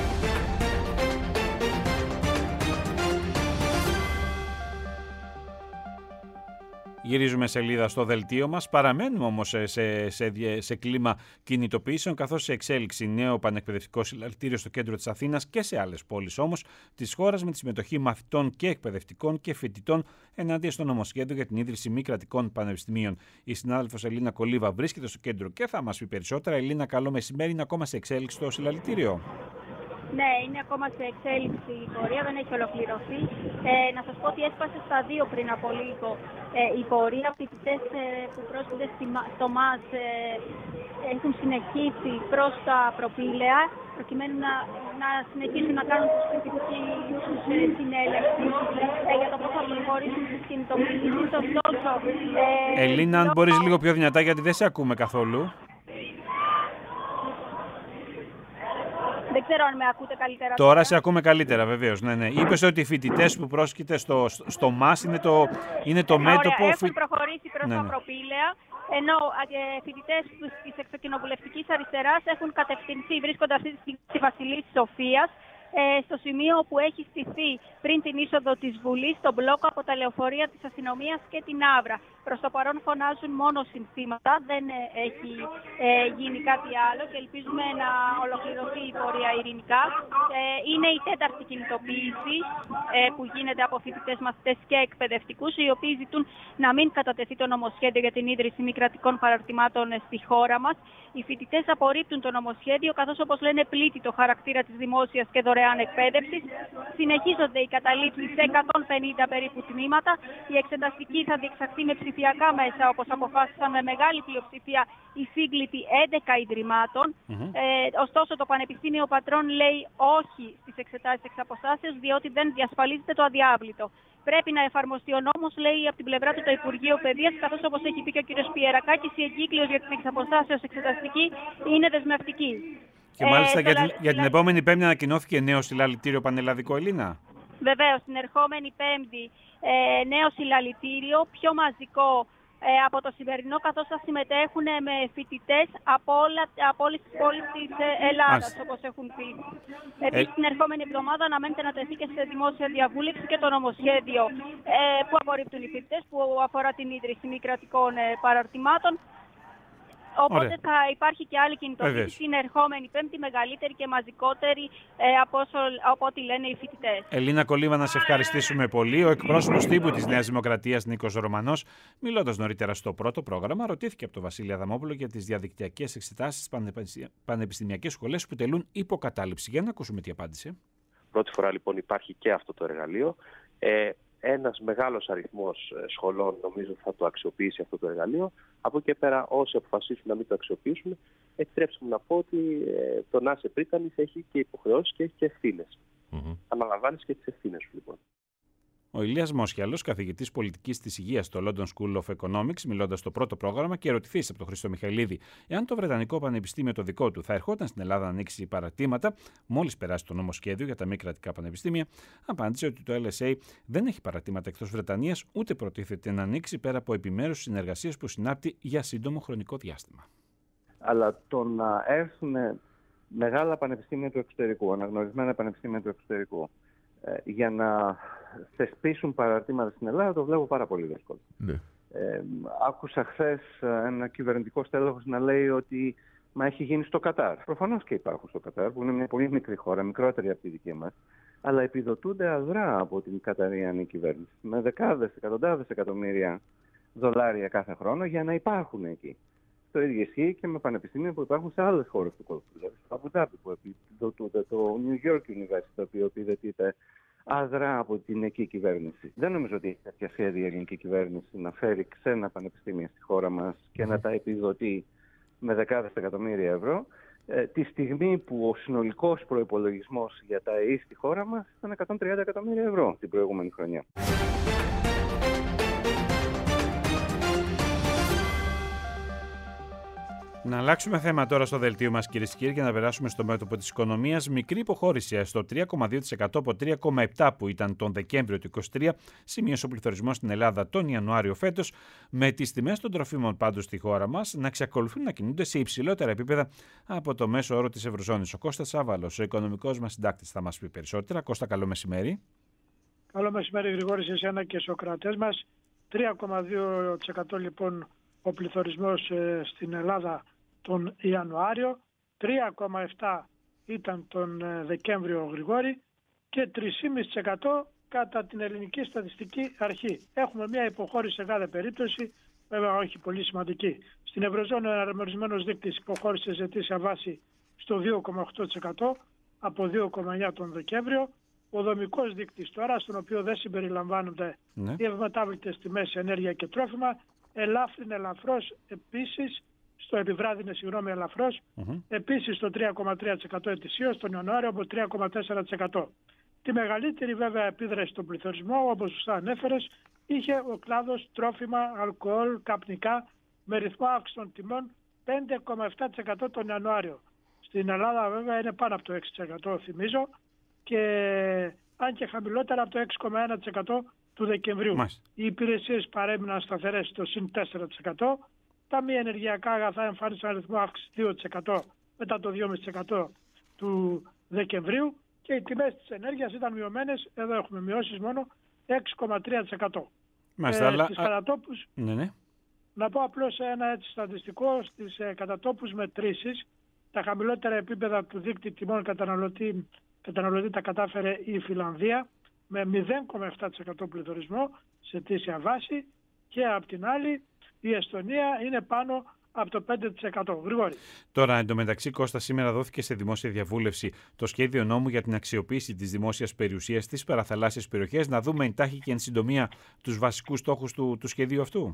Γυρίζουμε σελίδα στο δελτίο μας. Παραμένουμε όμως σε, σε, σε, σε κλίμα κινητοποιήσεων, καθώς σε εξέλιξη νέο πανεκπαιδευτικό συλλαλητήριο στο κέντρο της Αθήνας και σε άλλες πόλεις όμως της χώρας, με τη συμμετοχή μαθητών και εκπαιδευτικών και φοιτητών ενάντια στο νομοσχέδιο για την ίδρυση μη κρατικών πανεπιστημίων. Η συνάδελφος Ελίνα Κολίβα βρίσκεται στο κέντρο και θα μας πει περισσότερα. Ελίνα, καλό μεσημέρι. Είναι ακόμα σε εξέλιξη το συλλαλητήριο. Ναι, είναι ακόμα σε εξέλιξη η πορεία, δεν έχει ολοκληρωθεί. Ε, να σας πω ότι έσπασε στα δύο πριν από λίγο ε, η πορεία. Φοιτητές ε, που πρόσκειται στο ΜΑΣ ε, έχουν συνεχίσει προς τα προπήλαια, προκειμένου να, να συνεχίσουν να κάνουν τους φοιτητικούς ε, συνέλευση ε, για το πώς θα προχωρήσουν στις κινητοποιήσεις. Ωστόσο, ε, Ελίνα, αν μπορείς λίγο πιο δυνατά, γιατί δεν σε ακούμε καθόλου. Δεν ξέρω αν με ακούτε καλύτερα. Τώρα, τώρα σε ακούμε καλύτερα, βεβαίως. Ναι, ναι. Είπες ότι οι φοιτητές που πρόσκειται στο, στο ΜΑΣ είναι το, είναι το μέτωπο. Ωραία, έχουν προχωρήσει προς ναι, τα ναι. προπήλαια, ενώ ε, φοιτητές της εξοκοινοβουλευτικής αριστεράς έχουν κατευθυνθεί, βρίσκονται αυτή τη στιγμή στη Βασιλής Σοφίας, ε, στο σημείο που έχει στηθεί πριν την είσοδο της Βουλής, στον μπλόκο από τα λεωφορεία της αστυνομίας και την Άβρα. Προς το παρόν φωνάζουν μόνο συνθήματα, δεν ε, έχει ε, γίνει κάτι άλλο και ελπίζουμε να ολοκληρωθεί η πορεία ειρηνικά. Ε, είναι η τέταρτη κινητοποίηση ε, που γίνεται από φοιτητές, μαθητές και εκπαιδευτικούς, οι οποίοι ζητούν να μην κατατεθεί το νομοσχέδιο για την ίδρυση μη κρατικών παραρτημάτων στη χώρα μας. Οι φοιτητές απορρίπτουν το νομοσχέδιο, καθώς, όπως λένε, πλήττει το χαρακτήρα της δημόσιας και δωρεάν εκπαίδευσης. Συνεχίζονται οι καταλήψεις σε εκατόν πενήντα περίπου τμήματα. Η εξεταστική θα διεξαχθεί με ψηφιακά μέσα, όπως αποφάσισαν με μεγάλη πλειοψηφία οι σύγκλητοι έντεκα ιδρυμάτων. Mm-hmm. Ε, ωστόσο, το Πανεπιστήμιο Πατρών λέει όχι στις εξετάσεις εξ αποστάσεως, διότι δεν διασφαλίζεται το αδιάβλητο. Πρέπει να εφαρμοστεί ο νόμος, λέει από την πλευρά του το Υπουργείο Παιδείας, καθώς, όπως έχει πει και ο κ. Πιερακάκης, η εγκύκλειος για την εξ αποστάσεως εξεταστική είναι δεσμευτική. Και μάλιστα ε, για, την, για την λα... επόμενη Πέμπτη ανακοινώθηκε νέο συλλαλητήριο πανελλαδικό, Ελίνα. Βεβαίως, την ερχόμενη Πέμπτη ε, νέο συλλαλητήριο, πιο μαζικό ε, από το σημερινό, καθώς θα συμμετέχουν με φοιτητές από, από όλες τις πόλεις της Ελλάδας, όπως έχουν πει. Επίσης, ε... την ερχόμενη εβδομάδα αναμένεται να τεθεί και σε δημόσια διαβούλευση και το νομοσχέδιο ε, που απορρίπτουν οι φοιτητές, που αφορά την ίδρυση μη κρατικών ε, παραρτημάτων. Οπότε Ωραία. θα υπάρχει και άλλη κινητοποίηση την ερχόμενη Πέμπτη, μεγαλύτερη και μαζικότερη ε, από, όσο, από ό,τι λένε οι φοιτητές. Ελίνα Κολίβα, να σε ευχαριστήσουμε πολύ. Ο εκπρόσωπος τύπου της Νέας Δημοκρατίας, Νίκος Ρωμανός, μιλώντας νωρίτερα στο πρώτο πρόγραμμα, ρωτήθηκε από τον Βασίλη Αδαμόπουλο για τις διαδικτυακές εξετάσεις στις πανεπιστημιακές σχολές που τελούν υποκατάληψη. Για να ακούσουμε τι απάντησε. Πρώτη φορά λοιπόν υπάρχει και αυτό το εργαλείο. Ε, Ένας μεγάλος αριθμός σχολών νομίζω θα το αξιοποιήσει αυτό το εργαλείο. Από εκεί και πέρα, όσοι αποφασίσουν να μην το αξιοποιήσουν, επιτρέψτε μου να πω ότι ε, το ΝΑΣΕ Πρίτανης έχει και υποχρεώσεις και έχει και ευθύνες. Mm-hmm. Αναλαμβάνεις και τις ευθύνες σου λοιπόν. Ο Ηλίας Μόσχιαλος, καθηγητής πολιτικής της υγείας στο London School of Economics, μιλώντας στο πρώτο πρόγραμμα και ερωτηθής από τον Χρήστο Μιχαηλίδη εάν το Βρετανικό Πανεπιστήμιο το δικό του θα ερχόταν στην Ελλάδα να ανοίξει παρατήματα μόλις περάσει το νομοσχέδιο για τα μη κρατικά πανεπιστήμια, απάντησε ότι το ελ ες έι δεν έχει παρατήματα εκτός Βρετανίας, ούτε προτίθεται να ανοίξει πέρα από επιμέρους συνεργασίες που συνάπτει για σύντομο χρονικό διάστημα. Αλλά το να έρθουν μεγάλα πανεπιστήμια του εξωτερικού, αναγνωρισμένα πανεπιστήμια του εξωτερικού, για να θεσπίσουν παραρτήματα στην Ελλάδα, το βλέπω πάρα πολύ δύσκολο. Ναι. Ε, άκουσα χθες ένα κυβερνητικό στέλεχος να λέει ότι μα έχει γίνει στο Κατάρ. Προφανώς και υπάρχουν στο Κατάρ, που είναι μια πολύ μικρή χώρα, μικρότερη από τη δική μας, αλλά επιδοτούνται αδρά από την καταριανή κυβέρνηση με δεκάδες, εκατοντάδες εκατομμύρια δολάρια κάθε χρόνο για να υπάρχουν εκεί. Το ίδιο ισχύει και με πανεπιστήμια που υπάρχουν σε άλλες χώρες του κόσμου. Δηλαδή στο Αμπουντάμπι που επιδοτούνται, το New York University, το οποίο επιδοτείται αδρά από την εκεί κυβέρνηση. Δεν νομίζω ότι έχει κάποια σχέδια η ελληνική κυβέρνηση να φέρει ξένα πανεπιστήμια στη χώρα μας και να τα επιδοτεί με δεκάδες εκατομμύρια ευρώ, ε, τη στιγμή που ο συνολικός προϋπολογισμός για τα ΕΕ στη χώρα μας ήταν εκατόν τριάντα εκατομμύρια ευρώ την προηγούμενη χρονιά. Να αλλάξουμε θέμα τώρα στο δελτίο μας, κυρίες και κύριοι, και να περάσουμε στο μέτωπο της οικονομίας. Μικρή υποχώρηση στο τρία κόμμα δύο τοις εκατό από τρία κόμμα επτά τοις εκατό που ήταν τον Δεκέμβριο του είκοσι τρία, σημείωσε ο πληθωρισμός στην Ελλάδα τον Ιανουάριο φέτος, με τις τιμές των τροφίμων πάντως στη χώρα μας να εξακολουθούν να κινούνται σε υψηλότερα επίπεδα από το μέσο όρο της Ευρωζώνης. Ο Κώστας Σάβαλος, ο οικονομικός μας συντάκτης, θα μας πει περισσότερα. Κώστα, καλό μεσημέρι. Καλό μεσημέρι, Γρηγόρη, σε εσένα και στους ακροατές μας. τρία κόμμα δύο τοις εκατό λοιπόν ο πληθωρισμός ε, στην Ελλάδα τον Ιανουάριο, τρία κόμμα επτά τοις εκατό ήταν τον ε, Δεκέμβριο, Γρηγόρη, και τρία κόμμα πέντε τοις εκατό κατά την Ελληνική Στατιστική Αρχή. Έχουμε μια υποχώρηση σε κάθε περίπτωση, βέβαια όχι πολύ σημαντική. Στην Ευρωζώνη ο εναρμονισμένος δείκτης υποχώρησε σε αιτήσια βάση στο δύο κόμμα οκτώ τοις εκατό, από δύο κόμμα εννιά τον Δεκέμβριο. Ο δομικός δείκτης τώρα, στον οποίο δεν συμπεριλαμβάνονται ναι. οι ευμετάβλητες τιμές, ενέργεια και τρόφιμα, ελάφρυνε ελαφρώς επίσης, στο επιβράδυνε συγγνώμη ελαφρώς, mm-hmm. επίσης στο τρία κόμμα τρία τοις εκατό ετησίως, τον Ιανουάριο από τρία κόμμα τέσσερα τοις εκατό. Τη μεγαλύτερη βέβαια επίδραση στον πληθωρισμό, όπως σωστά ανέφερες, είχε ο κλάδος τρόφιμα, αλκοόλ, καπνικά, με ρυθμό αύξηση των τιμών πέντε κόμμα επτά τοις εκατό τον Ιανουάριο. Στην Ελλάδα βέβαια είναι πάνω από το έξι τοις εκατό θυμίζω, και αν και χαμηλότερα από το έξι κόμμα ένα τοις εκατό του Δεκεμβρίου. Μάλιστα. Οι υπηρεσίες παρέμειναν σταθερές στο συν τέσσερα τοις εκατό. Τα μη ενεργειακά αγαθά εμφάνισαν αριθμό αύξηση δύο τοις εκατό μετά το δύο κόμμα πέντε τοις εκατό του Δεκεμβρίου και οι τιμές της ενέργειας ήταν μειωμένες, εδώ έχουμε μειώσεις μόνο έξι κόμμα τρία τοις εκατό. Μάλιστα, ε, αλλά... Στις κατατόπους, ναι, ναι. να πω απλώς ένα έτσι στατιστικό, στις ε, κατατόπους μετρήσεις, τα χαμηλότερα επίπεδα του δείκτη τιμών καταναλωτή, καταναλωτή τα κατάφερε η Φιλανδία με μηδέν κόμμα επτά τοις εκατό πληθωρισμό σε αιτήσια βάση και απ' την άλλη η Εστονία είναι πάνω από το πέντε τοις εκατό. Γρηγόρη. Τώρα, εντωμεταξύ, Κώστα, σήμερα δόθηκε σε δημόσια διαβούλευση το σχέδιο νόμου για την αξιοποίηση της δημόσιας περιουσίας στις παραθαλάσσιες περιοχές. Να δούμε εντάχει και εν συντομία τους βασικούς στόχους του, του σχεδίου αυτού.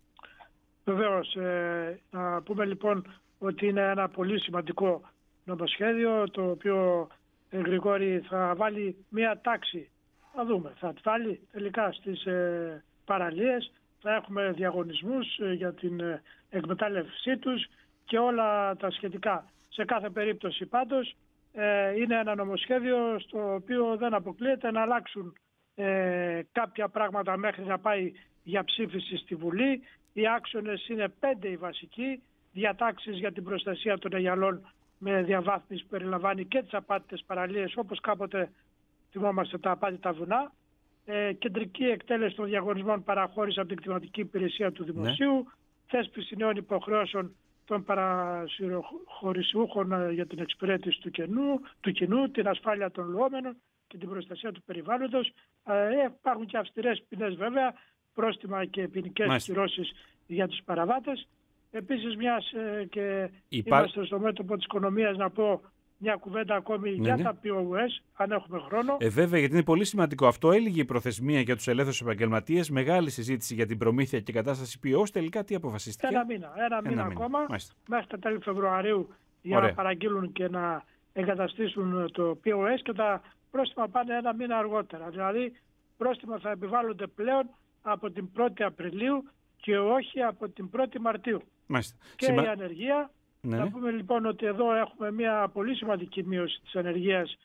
Βεβαίως. Ε, να πούμε λοιπόν ότι είναι ένα πολύ σημαντικό νομοσχέδιο, το οποίο, ε, Γρηγόρη, θα βάλει μία τάξη. Να δούμε, θα βάλει τελικά στις ε, παραλίες, θα έχουμε διαγωνισμούς ε, για την ε, εκμετάλλευσή τους και όλα τα σχετικά. Σε κάθε περίπτωση πάντως ε, είναι ένα νομοσχέδιο στο οποίο δεν αποκλείεται να αλλάξουν ε, κάποια πράγματα μέχρι να πάει για ψήφιση στη Βουλή. Οι άξονες είναι πέντε οι βασικοί, διατάξεις για την προστασία των αιγιαλών με διαβάθμιση που περιλαμβάνει και τις απάτητες παραλίες, όπως κάποτε θυμόμαστε τα απάτητα βουνά, ε, κεντρική εκτέλεση των διαγωνισμών παραχώρηση από την κτηματική υπηρεσία του Δημοσίου, ναι. θέσπιση νέων υποχρεώσεων των παραχωρησιούχων για την εξυπηρέτηση του, κενού, του κοινού, την ασφάλεια των λουόμενων και την προστασία του περιβάλλοντος. Ε, υπάρχουν και αυστηρές ποινές βέβαια, πρόστιμα και ποινικές κυρώσεις για τους παραβάτες. Επίσης, μιας ε, και Υπά... είμαστε στο μέτωπο της οικονομίας, να πω μια κουβέντα ακόμη ναι, για ναι. τα πι ο ες, αν έχουμε χρόνο. Ε, βέβαια, γιατί είναι πολύ σημαντικό αυτό. Έλυγε η προθεσμία για τους ελεύθερους επαγγελματίες, μεγάλη συζήτηση για την προμήθεια και κατάσταση πι ο ες. Τελικά τι αποφασίστηκε? Ένα μήνα, ένα, ένα μήνα, μήνα ακόμα, Μάλιστα. μέχρι τα τέλη Φεβρουαρίου, για Ωραία. να παραγγείλουν και να εγκαταστήσουν το πι ο ες, και τα πρόστιμα πάνε ένα μήνα αργότερα. Δηλαδή, πρόστιμα θα επιβάλλονται πλέον από την πρώτη Απριλίου και όχι από την πρώτη Μαρτίου. Μάλιστα. Και Συμα... η ανεργία, ναι. να πούμε λοιπόν ότι εδώ έχουμε μια πολύ σημαντική μείωση της ανεργίας,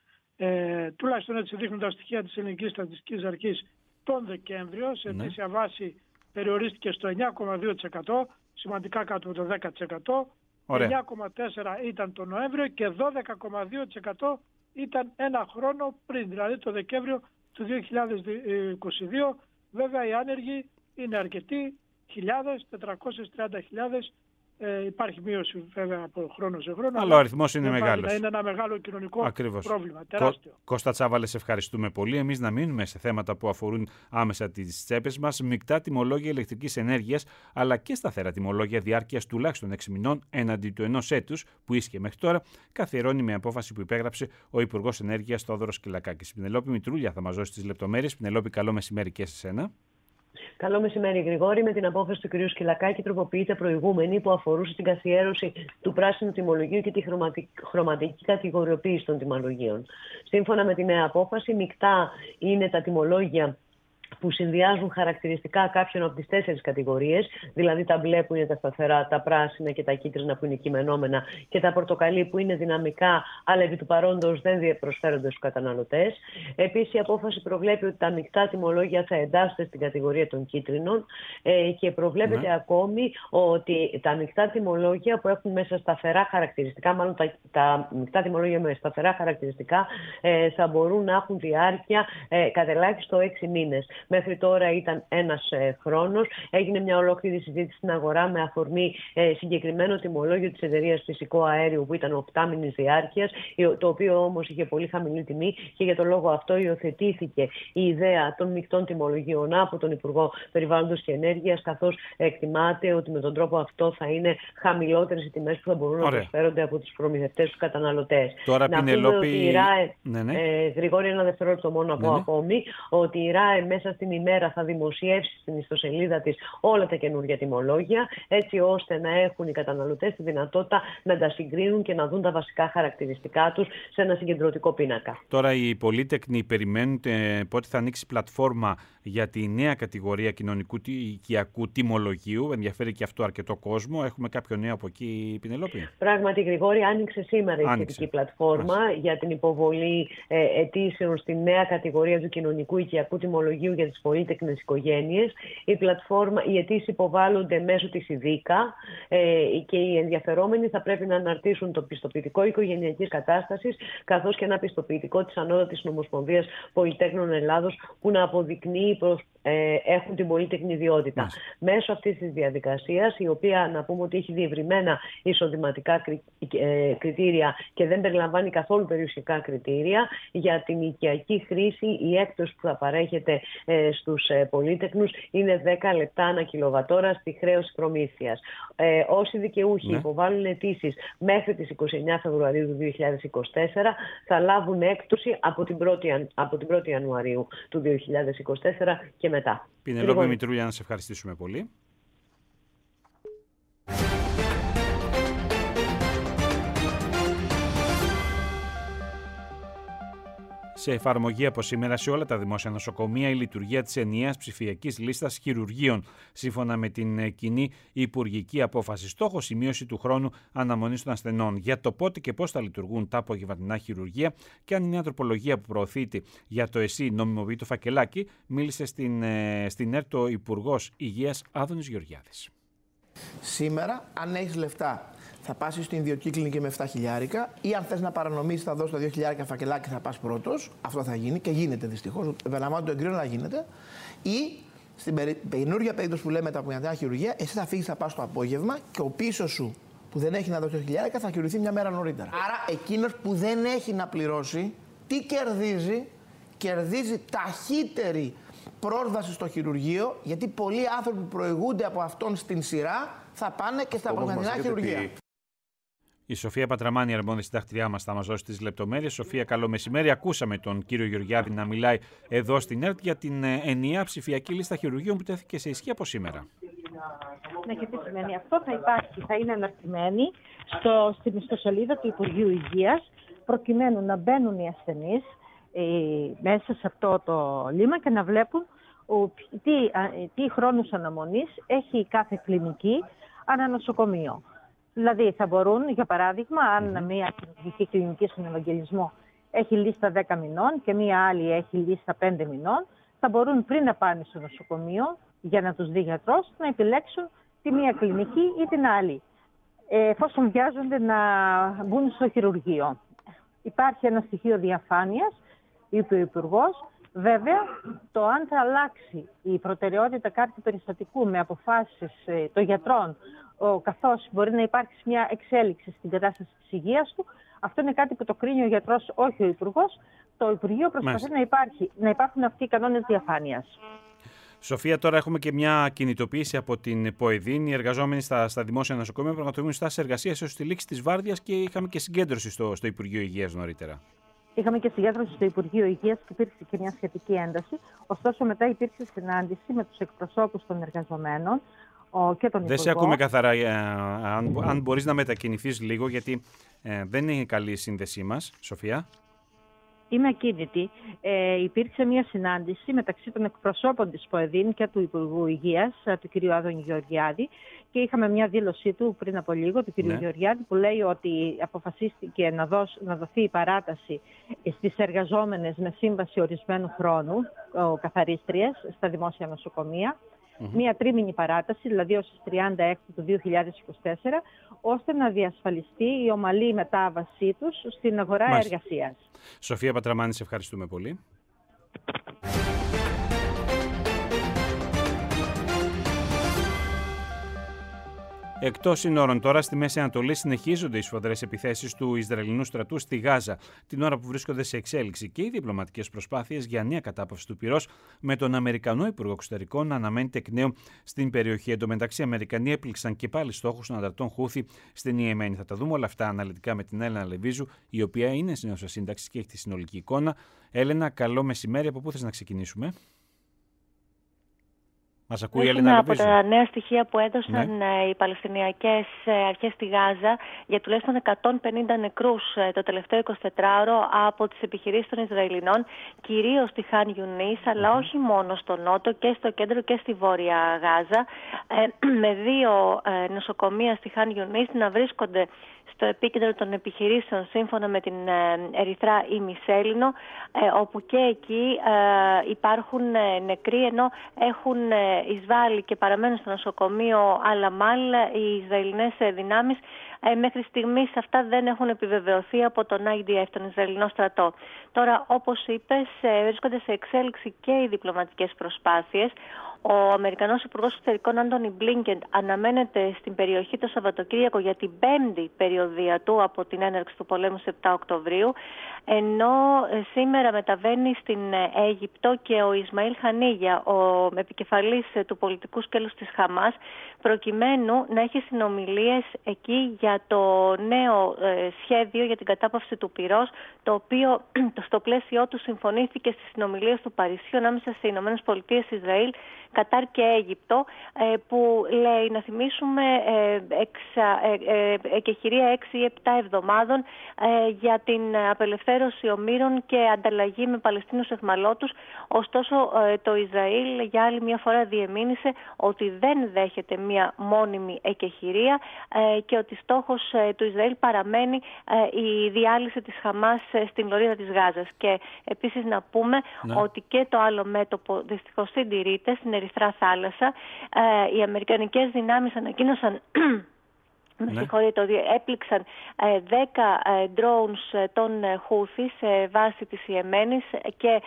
ε, τουλάχιστον έτσι δείχνουν τα στοιχεία της Ελληνικής Στατιστικής Αρχής τον Δεκέμβριο, σε ναι. αιτήσια βάση περιορίστηκε στο εννιά κόμμα δύο τοις εκατό, σημαντικά κάτω από το δέκα τοις εκατό, Ωραία. εννιά κόμμα τέσσερα τοις εκατό ήταν τον Νοέμβριο και δώδεκα κόμμα δύο τοις εκατό ήταν ένα χρόνο πριν, δηλαδή το Δεκέμβριο του δύο χιλιάδες είκοσι δύο. Βέβαια οι άνεργοι είναι αρκετοί, χιλιάδες, τετρακόσιες τριάντα χιλιάδες. Ε, υπάρχει μείωση βέβαια από χρόνο σε χρόνο. Αλλά ο αριθμός είναι μεγάλος. Είναι ένα μεγάλο κοινωνικό Ακριβώς. πρόβλημα, τεράστιο. Κω, Κώστα Τσάβαλε, σε ευχαριστούμε πολύ. Εμείς να μείνουμε σε θέματα που αφορούν άμεσα τις τσέπες μας. Μεικτά τιμολόγια ηλεκτρικής ενέργειας, αλλά και σταθερά τιμολόγια διάρκειας τουλάχιστον έξι μηνών έναντι του ενός έτους που ίσχυε μέχρι τώρα, καθιερώνει με απόφαση που υπέγραψε ο Υπουργός Ενέργειας Θόδωρος Κυλακάκης. Πινελόπη Μητρούλια θα μας δώσει τις λεπτομέρειες. Πινελόπη, καλό μεσημέρι και σε σένα. Καλό μεσημέρι, Γρηγόρη. Με την απόφαση του κ. Σκυλακάκη τροποποιείται προηγούμενη που αφορούσε την καθιέρωση του πράσινου τιμολογίου και τη χρωματική κατηγοριοποίηση των τιμολογίων. Σύμφωνα με τη νέα απόφαση, μεικτά είναι τα τιμολόγια που συνδυάζουν χαρακτηριστικά κάποιων από τις τέσσερις κατηγορίες, δηλαδή τα μπλε που είναι τα σταθερά, τα πράσινα και τα κίτρινα που είναι κειμενόμενα και τα πορτοκαλί που είναι δυναμικά, αλλά επί του παρόντος δεν προσφέρονται στους καταναλωτές. Επίσης, η απόφαση προβλέπει ότι τα μεικτά τιμολόγια θα εντάσσονται στην κατηγορία των κίτρινων ε, και προβλέπεται ναι. ακόμη ότι τα μεικτά τιμολόγια που έχουν μέσα σταθερά χαρακτηριστικά, μάλλον τα, τα μεικτά τιμολόγια με σταθερά χαρακτηριστικά, ε, θα μπορούν να έχουν διάρκεια ε, κατ' ελάχιστο έξι μήνες. Μέχρι τώρα ήταν ένας ε, χρόνος. Έγινε μια ολόκληρη συζήτηση στην αγορά με αφορμή ε, συγκεκριμένο τιμολόγιο της εταιρείας φυσικού αέριου που ήταν οκτάμηνης διάρκειας, το οποίο όμως είχε πολύ χαμηλή τιμή και για τον λόγο αυτό υιοθετήθηκε η ιδέα των μεικτών τιμολογίων από τον Υπουργό Περιβάλλοντος και Ενέργειας, καθώς εκτιμάται ότι με τον τρόπο αυτό θα είναι χαμηλότερες οι τιμές που θα μπορούν Ωραία. να προσφέρονται από τους προμηθευτές στους καταναλωτές. Τώρα, να Πινελόπη... πούμε ότι η ΡΑΕ, ναι, ναι. Ε, Γρηγόρη, ένα δευτερόλεπτο μόνο να πω ναι, ναι. ακόμη, ότι η ΡΑΕ μέσα στην ημέρα θα δημοσιεύσει στην ιστοσελίδα της όλα τα καινούργια τιμολόγια, έτσι ώστε να έχουν οι καταναλωτές τη δυνατότητα να τα συγκρίνουν και να δουν τα βασικά χαρακτηριστικά τους σε ένα συγκεντρωτικό πίνακα. Τώρα οι πολύτεκνοι περιμένουν ε, πότε θα ανοίξει πλατφόρμα για τη νέα κατηγορία κοινωνικού οικιακού τιμολογίου. Ενδιαφέρει και αυτό αρκετό κόσμο. Έχουμε κάποιο νέο από εκεί, Πινελόπη? Πράγματι, Γρηγόρη, άνοιξε σήμερα η σχετική πλατφόρμα Άς. για την υποβολή ε, αιτήσεων στη νέα κατηγορία του κοινωνικού οικιακού τιμολογίου για τις πολύτεκνες οικογένειες. Η πλατφόρμα, οι αιτήσεις υποβάλλονται μέσω της ΙΔΙΚΑ ε, και οι ενδιαφερόμενοι θα πρέπει να αναρτήσουν το πιστοποιητικό οικογενειακής κατάστασης, καθώς και ένα πιστοποιητικό της Ανώτατης Νομοσπονδίας Πολυτέκνων Ελλάδος που να αποδεικνύει προς ε, έχουν την πολύτεκνη ιδιότητα. Μάλιστα. Μέσω αυτής της διαδικασίας, η οποία να πούμε ότι έχει διευρυμένα εισοδηματικά κρι, ε, κριτήρια και δεν περιλαμβάνει καθόλου περιουσιακά κριτήρια, για την οικιακή χρήση η έκπτωση που θα παρέχεται ε, στους ε, πολύτεκνους είναι δέκα λεπτά ανά κιλοβατόρα στη χρέωση προμήθειας. Ε, όσοι δικαιούχοι ναι. υποβάλλουν αιτήσεις μέχρι τις είκοσι εννέα Φεβρουαρίου του δύο χιλιάδες είκοσι τέσσερα θα λάβουν έκπτωση από την πρώτη, από την πρώτη Ιανουαρίου του δύο χιλιάδες είκοσι τέσσερα και μετά. Πινελόπη Μητρούλια, να σε ευχαριστήσουμε πολύ. Σε εφαρμογή από σήμερα σε όλα τα δημόσια νοσοκομεία η λειτουργία της ενιαίας ψηφιακής λίστας χειρουργείων, σύμφωνα με την κοινή υπουργική απόφαση. Στόχος η μείωση του χρόνου αναμονής των ασθενών. Για το πότε και πώς θα λειτουργούν τα απογευματινά χειρουργεία και αν η νέα τροπολογία που προωθείται για το ΕΣΥ νομιμοποιεί το φακελάκι, μίλησε στην, στην ΕΡΤ ο Υπουργός Υγείας Άδωνης Γεωργιάδης. Σήμερα, αν έχεις λεφτά, θα πας στην ιδιωτική κλινική με επτά χιλιάρικα, ή αν θες να παρανομήσεις θα δώσεις τα δύο χιλιάρικα φακελάκι, θα πας πρώτος. Αυτό θα γίνει και γίνεται δυστυχώς. Επαναλαμβάνω, το εγκρίνω να γίνεται. Ή στην περι... καινούργια περίπτωση που λέμε τα απογευματινά χειρουργία, εσύ θα φύγεις, θα πας το απόγευμα και ο πίσω σου που δεν έχει να δώσει το χιλιάρικα θα χειρουργηθεί μια μέρα νωρίτερα. Άρα εκείνος που δεν έχει να πληρώσει, τι κερδίζει? Κερδίζει ταχύτερη πρόσβαση στο χειρουργείο, γιατί πολλοί άνθρωποι που προηγούνται από αυτόν στην σειρά θα πάνε και στα απογευματινά χειρουργεία. Η Σοφία Πατραμάνη, αρμόδια συντακτριά μας, θα μας δώσει τις λεπτομέρειες. Σοφία, καλό μεσημέρι. Ακούσαμε τον κύριο Γεωργιάδη να μιλάει εδώ στην ΕΡΤ για την ενιαία ψηφιακή λίστα χειρουργείων που τέθηκε σε ισχύ από σήμερα. Ναι, και τι σημαίνει αυτό? Θα υπάρχει, θα είναι αναρτημένη στο, στην ιστοσελίδα του Υπουργείου Υγείας, προκειμένου να μπαίνουν οι ασθενείς ε, μέσα σε αυτό το λίμα και να βλέπουν ο, τι, α, τι χρόνους αναμονής έχει κάθε κλινική ανά νοσοκομείο. Δηλαδή θα μπορούν, για παράδειγμα, αν mm-hmm. μία χειρουργική κλινική στον Ευαγγελισμό έχει λίστα δέκα μηνών και μία άλλη έχει λίστα πέντε μηνών, θα μπορούν πριν να πάνε στο νοσοκομείο για να τους δει γιατρός να επιλέξουν τη μία κλινική ή την άλλη, εφόσον βιάζονται να μπουν στο χειρουργείο. Υπάρχει ένα στοιχείο διαφάνειας, είπε ο Υπουργός. Βέβαια, το αν θα αλλάξει η προτεραιότητα κάθε περιστατικού με αποφάσεις των γιατρών, καθώς μπορεί να υπάρξει μια εξέλιξη στην κατάσταση της υγείας του, αυτό είναι κάτι που το κρίνει ο γιατρός, όχι ο Υπουργός. Το Υπουργείο προσπαθεί να, υπάρχει, να υπάρχουν αυτοί οι κανόνες διαφάνειας. Σοφία, τώρα έχουμε και μια κινητοποίηση από την ΠΟΕΔΗΝ. Οι εργαζόμενοι στα, στα δημόσια νοσοκομεία πραγματοποιούν στάσεις εργασίας έως τη λήξη της βάρδιας και είχαμε και συγκέντρωση στο, στο Υπουργείο Υγείας νωρίτερα. Είχαμε και συγκέντρωση στο Υπουργείο Υγείας και υπήρξε και μια σχετική ένταση. Ωστόσο, μετά υπήρξε συνάντηση με τους εκπροσώπους των εργαζομένων και τον Υπουργό. Δεν σε ακούμε καθαρά. Ε, αν, αν μπορείς να μετακινηθείς λίγο, γιατί ε, δεν είναι καλή η σύνδεσή μας, Σοφία. Είμαι ακίνητη. Ε, υπήρξε μια συνάντηση μεταξύ των εκπροσώπων της ΠΟΕΔΗΝ και του Υπουργού Υγείας, του κ. Άδωνη Γεωργιάδη, και είχαμε μια δήλωσή του πριν από λίγο, του κ. Ναι. Γεωργιάδη, που λέει ότι αποφασίστηκε να, δώσ, να δοθεί η παράταση στις εργαζόμενες με σύμβαση ορισμένου χρόνου, καθαρίστριες, στα δημόσια νοσοκομεία. Mm-hmm. Μία τρίμηνη παράταση, δηλαδή ως τις τριάντα έκτου του δύο χιλιάδες είκοσι τέσσερα, ώστε να διασφαλιστεί η ομαλή μετάβασή τους στην αγορά Μάλιστα. εργασίας. Σοφία Πατραμάνη, σε ευχαριστούμε πολύ. Εκτός συνόρων, τώρα στη Μέση Ανατολή συνεχίζονται οι σφοδρές επιθέσεις του Ισραηλινού στρατού στη Γάζα, την ώρα που βρίσκονται σε εξέλιξη και οι διπλωματικές προσπάθειες για νέα κατάπαυση του πυρός, με τον Αμερικανό Υπουργό Εξωτερικών να αναμένεται εκ νέου στην περιοχή. Εν τω μεταξύ, οι Αμερικανοί έπληξαν και πάλι στόχους των ανταρτών Χούθη στην Ιεμένη. Θα τα δούμε όλα αυτά αναλυτικά με την Έλενα Λεβίζου, η οποία είναι συνέδρια σύνταξης και έχει τη συνολική εικόνα. Έλενα, καλό μεσημέρι. Από πού θες να ξεκινήσουμε? Μας ακούει η Έλενα από τα νέα στοιχεία που έδωσαν ναι. οι Παλαιστινιακές αρχές στη Γάζα για τουλάχιστον εκατόν πενήντα νεκρούς το τελευταίο εικοσιτετράωρο από τις επιχειρήσεις των Ισραηλινών, κυρίως στη Χάν Ιουνίς, αλλά όχι μόνο στο νότο, και στο κέντρο και στη βόρεια Γάζα, με δύο νοσοκομεία στη Χάν Ιουνίς να βρίσκονται στο επίκεντρο των επιχειρήσεων σύμφωνα με την Ερυθρά ή Μισέλινο, όπου και εκεί υπάρχουν νεκροί, ενώ έχουν εισβάλει και παραμένουν στο νοσοκομείο Αλαμάλ οι Ισραηλινές δυνάμεις. Μέχρι στιγμής αυτά δεν έχουν επιβεβαιωθεί από τον άι ντι εφ, τον Ισραηλινό στρατό. Τώρα, όπως είπες, βρίσκονται σε εξέλιξη και οι διπλωματικές προσπάθειες. Ο Αμερικανός Υπουργός Εξωτερικών Άντονι Μπλίνκεν αναμένεται στην περιοχή το Σαββατοκύριακο για την πέμπτη περιοδεία του από την έναρξη του πολέμου στις επτά Οκτωβρίου, ενώ σήμερα μεταβαίνει στην Αίγυπτο και ο Ισμαήλ Χανίγια, ο επικεφαλής του πολιτικού σκέλους της Χαμάς, προκειμένου να έχει συνομιλίες εκεί για το νέο σχέδιο για την κατάπαυση του πυρός, το οποίο στο πλαίσιο του συμφωνήθηκε στις συνομιλίες του Παρισιού ανάμεσα στις Ηνωμένες Πολιτείες, Ισραήλ, Κατάρ και Αίγυπτο, που λέει, να θυμίσουμε, εκεχηρία έξι ή επτά εβδομάδων για την απελευθέρωση ομήρων και ανταλλαγή με Παλαιστίνους αιχμαλώτους. Ωστόσο, το Ισραήλ για άλλη μια φορά διεμήνυσε ότι δεν δέχεται μια μόνιμη εκεχηρία και ότι στόχος του Ισραήλ παραμένει η διάλυση της Χαμάς στην λωρίδα της Γάζας. Και επίσης να πούμε ναι. ότι και το άλλο μέτωπο δυστυχώς συντηρείται στην Ερυθρά θάλασσα. Ε, οι αμερικανικές δυνάμεις ανακοίνωσαν με ναι. συγχωρείτε, ότι έπληξαν δέκα drones των Χούθη σε βάση της Ιεμένης και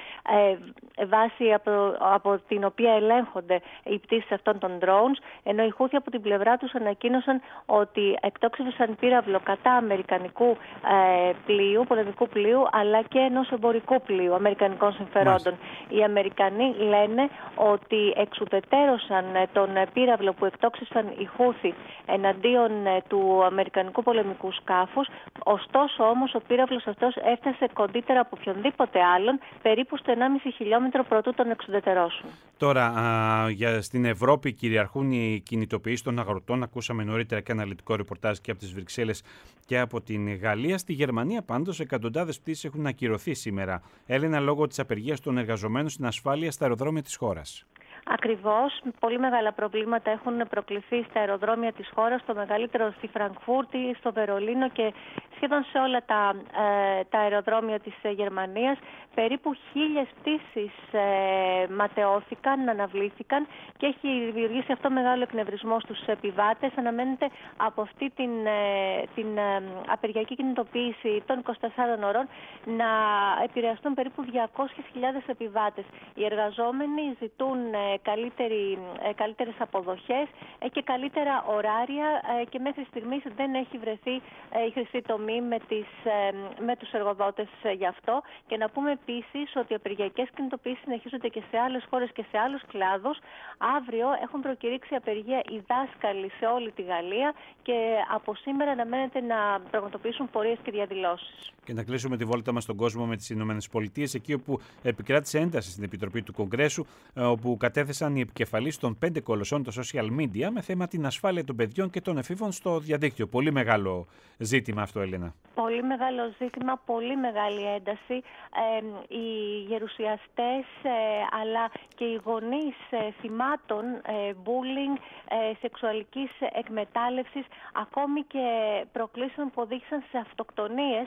ε, βάση από, από την οποία ελέγχονται οι πτήσεις αυτών των drones, ενώ οι Χούθη από την πλευρά τους ανακοίνωσαν ότι εκτόξευσαν πύραυλο κατά αμερικανικού ε, πλοίου, πολεμικού πλοίου, αλλά και ενός εμπορικού πλοίου αμερικανικών συμφερόντων. Μάλιστα. Οι Αμερικανοί λένε ότι εξουδετερώσαν τον πύραυλο που εκτόξευσαν οι Χούθη εναντίον του αμερικανικού πολεμικού σκάφους. Ωστόσο όμως ο πύραυλος αυτός έφτασε κοντύτερα από οποιονδήποτε άλλον, περίπου στο ενάμιση χιλιόμετρο προτού τον εξουδετερώσουν. Τώρα, α, για στην Ευρώπη κυριαρχούν οι κινητοποιήσεις των αγροτών. Ακούσαμε νωρίτερα και αναλυτικό ρεπορτάζ και από τις Βρυξέλλες και από την Γαλλία. Στη Γερμανία πάντως εκατοντάδες πτήσεις έχουν ακυρωθεί σήμερα, Έλενα, λόγω της απεργίας των εργαζομένων στην ασφάλεια στα αεροδρόμια της χώρας. Ακριβώς. Πολύ μεγάλα προβλήματα έχουν προκληθεί στα αεροδρόμια της χώρας, το μεγαλύτερο στη Φραγκφούρτη, στο Βερολίνο και σχεδόν σε όλα τα, ε, τα αεροδρόμια της ε, Γερμανίας. Περίπου χίλιες πτήσεις ε, ματαιώθηκαν, αναβλήθηκαν και έχει δημιουργήσει αυτό μεγάλο εκνευρισμό στους επιβάτες. Αναμένεται από αυτή την, ε, την ε, απεργιακή κινητοποίηση των είκοσι τεσσάρων ώρων να επηρεαστούν περίπου διακόσιες χιλιάδες επιβάτες. Οι εργαζόμενοι ζητούν ε, καλύτερη, ε, καλύτερες αποδοχές ε, και καλύτερα ωράρια ε, και μέχρι στιγμής δεν έχει βρεθεί ε, η χρυσή τομή με, τις, ε, με τους εργοδότες ε, γι' αυτό. Και να πούμε επίσης ότι οι απεργιακές κινητοποιήσεις συνεχίζονται και σε άλλες χώρες και σε άλλους κλάδους. Αύριο έχουν προκηρύξει απεργία οι δάσκαλοι σε όλη τη Γαλλία και από σήμερα αναμένεται να πραγματοποιήσουν πορείες και διαδηλώσεις. Και να κλείσουμε τη βόλτα μας στον κόσμο με τις Ηνωμένες Πολιτείες, εκεί όπου επικράτησε ένταση στην Επιτροπή του Κογκρέσου, όπου κατέθεσαν οι επικεφαλείς των πέντε κολοσσών των social media με θέμα την ασφάλεια των παιδιών και των εφήβων στο διαδίκτυο. Πολύ μεγάλο ζήτημα αυτό, Έλενα. Πολύ μεγάλο ζήτημα, πολύ μεγάλη ένταση. Ε, οι γερουσιαστές ε, αλλά και οι γονείς ε, θυμάτων ε, bullying, ε, σεξουαλικής εκμετάλλευσης, ακόμη και προκλήσεων που οδήγησαν σε αυτοκτονίες,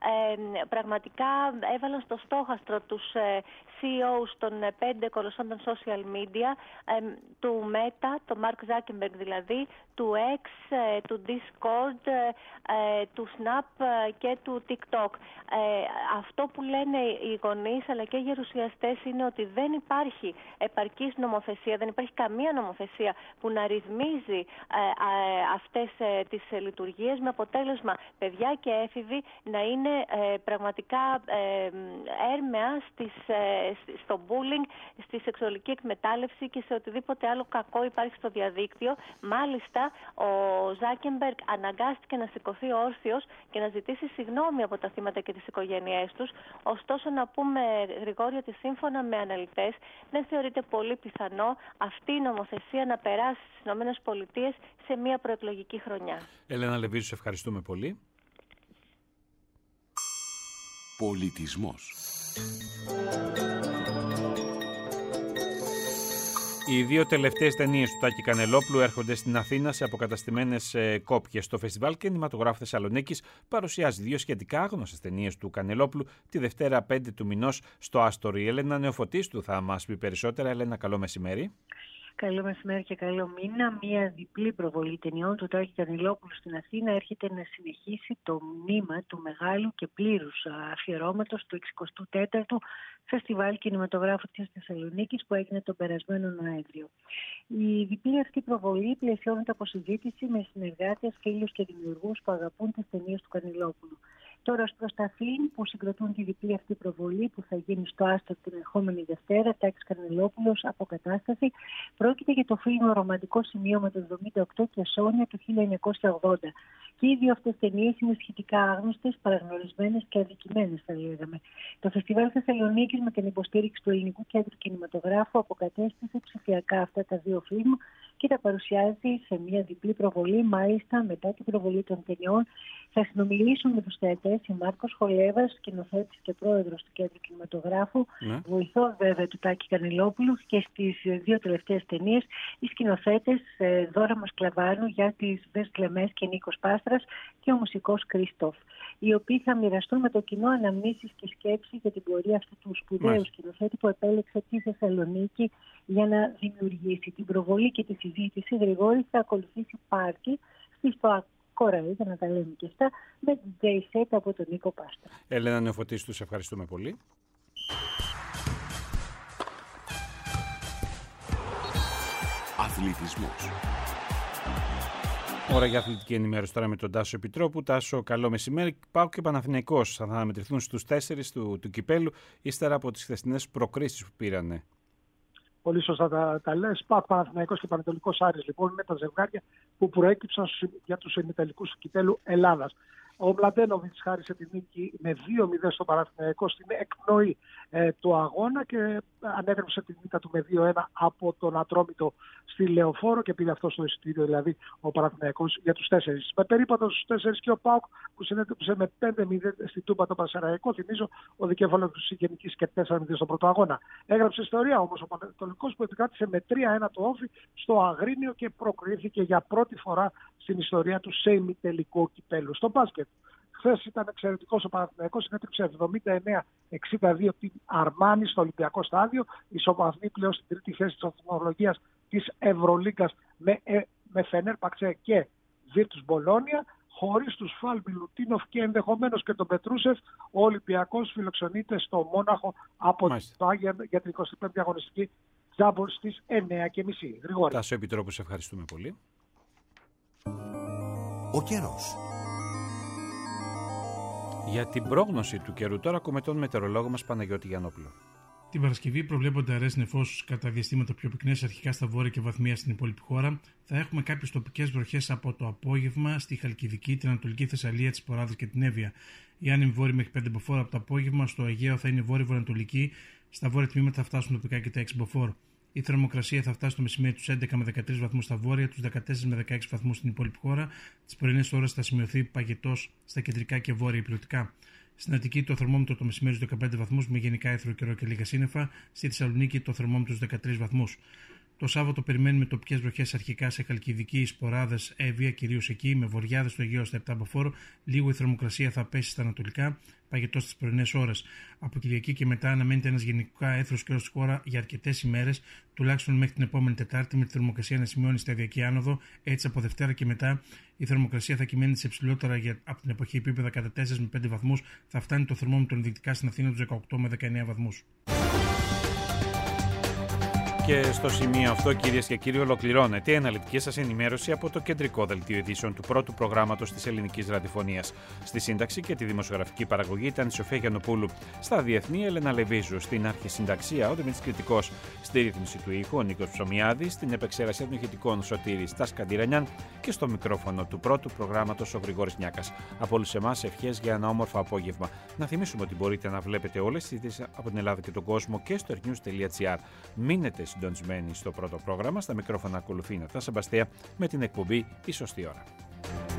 ε, πραγματικά έβαλαν στο στόχαστρο τους ε, σι ι ό's των πέντε κολοσσών των social media, ε, του Meta, το Mark Zuckerberg δηλαδή, του X, ε, του Discord, ε, του Snap και του TikTok. Ε, αυτό που λένε οι γονείς αλλά και οι γερουσιαστές είναι ότι δεν υπάρχει επαρκής νομοθεσία, δεν υπάρχει καμία νομοθεσία που να ρυθμίζει ε, ε, αυτές ε, τις ε, λειτουργίες, με αποτέλεσμα παιδιά και έφηβοι να είναι ε, πραγματικά ε, έρμεα στις, ε, στο bullying, στη σεξουαλική εκμετάλλευση και σε οτιδήποτε άλλο κακό υπάρχει στο διαδίκτυο. Μάλιστα, ο Ζάκεμπεργκ αναγκάστηκε να σηκωθεί όρθιος και να ζητήσει συγγνώμη από τα θύματα και τις οικογένειές τους. Ωστόσο, να πούμε, Γρηγόρη, ότι σύμφωνα με αναλυτές δεν θεωρείται πολύ πιθανό αυτή η νομοθεσία να περάσει στις ΗΠΑ σε μια προεκλογική χρονιά. Έλενα Λεβίζου, σε ευχαριστούμε πολύ. Πολιτισμός. Οι δύο τελευταίες ταινίες του Τάκη Κανελόπουλου έρχονται στην Αθήνα σε αποκαταστημένες ε, κόπιες. Το Φεστιβάλ Κινηματογράφου Θεσσαλονίκης παρουσιάζει δύο σχετικά άγνωστες ταινίες του Κανελόπουλου τη Δευτέρα πέντε του μηνός στο Άστορ. Η Έλενα Νεοφωτίστου θα μας πει περισσότερα. Έλενα, καλό μεσημέρι. Καλό μεσημέρι και καλό μήνα. Μία διπλή προβολή ταινιών του Τάκη Κανελόπουλου στην Αθήνα έρχεται να συνεχίσει το μνήμα του μεγάλου και πλήρους αφιερώματος του εξηκοστού τέταρτου Φεστιβάλ Κινηματογράφου της Θεσσαλονίκης που έγινε τον περασμένο Νοέμβριο. Η διπλή αυτή προβολή πλαισιώνεται από συζήτηση με συνεργάτες, φίλους και δημιουργούς που αγαπούν τις ταινίες του Κανελόπουλου. Τώρα, ως προς τα φιλμ που συγκροτούν τη διπλή αυτή προβολή που θα γίνει στο Άστορ την ερχόμενη Δευτέρα, Τάκης Κανελόπουλος, Αποκατάσταση, πρόκειται για το φιλμ Ρομαντικό Σημείωμα του εβδομήντα οκτώ και Σόνια του χίλια εννιακόσια ογδόντα. Και οι δύο αυτές ταινίες είναι σχετικά άγνωστες, παραγνωρισμένες και αδικημένες, θα λέγαμε. Το Φεστιβάλ Θεσσαλονίκης, με την υποστήριξη του Ελληνικού Κέντρου Κινηματογράφου, αποκατέστησε ψηφιακά αυτά τα δύο φιλμ και τα παρουσιάζει σε μια διπλή προβολή. Μάλιστα, μετά την προβολή των ταινιών, θα συνομιλήσουν με τους θεατές η Μάρκος Χολέβας, σκηνοθέτης και πρόεδρος του Κέντρου Κινηματογράφου, ναι. βοηθός βέβαια του Τάκη Κανελόπουλου, και στις δύο τελευταίες ταινίες οι σκηνοθέτες ε, Δώρα Μοσκλαβάνου, Γιάννης Βεσλεμές και Νίκος Πάστρας και ο μουσικός Κρίστοφ, οι οποίοι θα μοιραστούν με το κοινό αναμνήσεις και σκέψεις για την πορεία αυτού του σπουδαίου σκηνοθέτη που επέλεξε τη Θεσσαλονίκη για να δημιουργήσει. Την προβολή και τη συζήτηση, Γρηγόρη, θα ακολουθήσει πάρτι στη ΣΤΟΑ Κοραή, για να τα λέμε και αυτά, με την τζέι Set από τον Νίκο Πάστρα. Έλενα Νεοφωτίστου, σε ευχαριστούμε πολύ. Αθλητισμός. Ώρα για αθλητική ενημέρωση τώρα με τον Τάσο Επιτρόπου. Τάσο, καλό μεσημέρι. ΠΑΟΚ και Παναθηναϊκός θα αναμετρηθούν στους τέσσερις του, του κυπέλου, ύστερα από τις χθεσινές προκρίσεις που πήρανε. Πολύ σωστά τα, τα λες. ΠΑΟΚ, Παναθηναϊκός και Πανετολικός Άρης λοιπόν είναι τα ζευγάρια που προέκυψαν για τους ημιτελικούς του κυπέλου Ελλάδας. Ο Μλαντένοβιτς χάρισε τη νίκη με δύο μηδέν στο Παναθηναϊκό στην εκπνοή ε, του αγώνα και ανέγραψε τη νίκη του με δύο ένα από τον Ατρόμητο στη Λεωφόρο και πήρε αυτό στο εισιτήριο, δηλαδή ο Παναθηναϊκός, για τους τέσσερις. Με περίπατο στους τέσσερις και ο ΠΑΟΚ που συνέτρεψε με πέντε μηδέν στην Τούμπα το Πανσεραϊκό. Θυμίζω, ο δικέφαλος του είχε νικήσει και τέσσερα μηδέν στον πρώτο αγώνα. Έγραψε ιστορία όμως ο Πανετολικός που επικράτησε με τρία ένα το Όφι στο Αγρίνιο και προκρίθηκε για πρώτη φορά στην ιστορία του σε ημιτελικό κυπέλου. Στο μπάσκετ, χθες ήταν εξαιρετικός ο Παναθηναϊκός, συνέτρεψε εβδομήντα εννέα εξήντα δύο την Αρμάνι στο Ολυμπιακό Στάδιο, ισοβαθμεί πλέον στην τρίτη θέση της βαθμολογίας της Ευρωλίγκας με, ε, με Φενέρμπαξε και Βίρτους Μπολόνια. Χωρίς τους Φαλ, Μιλουτίνοφ και ενδεχομένως και τον Πετρούσεφ, ο Ολυμπιακός φιλοξενείται στο Μόναχο από το Άγια για την εικοστή πέμπτη αγωνιστική Τζάμπορ στις εννέα και μισή. Γρηγόρη. Τάσο Επιτρόπου, σε ευχαριστούμε πολύ. Ο καιρός. Για την πρόγνωση του καιρού τώρα ακούμε τον μετεωρολόγο μας Παναγιώτη Γιαννόπουλο. Την Παρασκευή προβλέπονται αραιές νεφώσεις κατά διαστήματα πιο πυκνές, αρχικά στα βόρεια και βαθμία στην υπόλοιπη χώρα. Θα έχουμε κάποιες τοπικές βροχές από το απόγευμα στη Χαλκιδική, την Ανατολική Θεσσαλία, τις Ποράδες και την Εύβοια. Η άνεμη βόρεια μέχρι πέντε μποφόρ από το απόγευμα, στο Αιγαίο θα είναι βόρειο-βορειοανατολική, στα βόρεια τμήματα θα φτάσουν τοπικά και τα έξι μποφόρ. Η θερμοκρασία θα φτάσει το μεσημέρι τους έντεκα με δεκατρείς βαθμούς στα βόρεια, τους δεκατέσσερα με δεκαέξι βαθμούς στην υπόλοιπη χώρα. Τις πρωινές ώρες θα σημειωθεί παγετός στα κεντρικά και βόρεια υπηρετικά. Στην Αττική το θερμόμετρο το μεσημέρι στους δεκαπέντε βαθμούς με γενικά έθριο καιρό και λίγα σύννεφα. Στη Θεσσαλονίκη το θερμόμετρο στους δεκατρείς βαθμούς. Το Σάββατο περιμένουμε τοπικές βροχές αρχικά σε Χαλκιδική, Σποράδες, Εύβοια, κυρίως εκεί, με βορειάδες στο Αιγαίο στα επτά μποφόρ. Λίγο η θερμοκρασία θα πέσει στα ανατολικά, παγετό στις πρωινές ώρες. Από Κυριακή και μετά αναμένεται ένας γενικά έθρος καιρός στη χώρα για αρκετές ημέρες, τουλάχιστον μέχρι την επόμενη Τετάρτη, με τη θερμοκρασία να σημειώνει σταδιακή άνοδο. Έτσι, από Δευτέρα και μετά, η θερμοκρασία θα κυμαίνεται σε υψηλότερα για, από την εποχή επίπεδα κατά τέσσερα με πέντε βαθμούς. Θα φτάνει το θερμόμετρο ενδεικτικά στην Αθήνα τους δεκαοκτώ με δεκαεννέα βαθμούς. Και στο σημείο αυτό, κυρίες και κύριοι, ολοκληρώνεται η αναλυτική σας ενημέρωση από το κεντρικό δελτίο ειδήσεων του πρώτου προγράμματος της ελληνικής ραδιοφωνίας. Στη σύνταξη και τη δημοσιογραφική παραγωγή ήταν η Σοφία Γιαννοπούλου. Στα διεθνή, η Ελένα Λεβίζου. Στην αρχισυνταξία, ο Δημήτρης Κρητικός. Στη ρύθμιση του ήχου, ο Νίκος Ψωμιάδης. Στην επεξεργασία των ηχητικών, Σωτήρης Τασκαντηρανιάν. Και στο μικρόφωνο του πρώτου προγράμματος, ο Γρηγόρης Νιάκας. Από όλους εμάς, ευχές για ένα όμορφο απόγευμα. Να θυμίσουμε ότι μπορείτε να βλέπετε όλες τις ειδήσεις από την Ελλάδα και τον κόσμο και στο ερnews τελεία gr. Μείνετε συντονισμένοι στο πρώτο πρόγραμμα. Στα μικρόφωνα ακολουθεί η Νατάσα Μπαστέα με την εκπομπή «Η Σωστή Ώρα».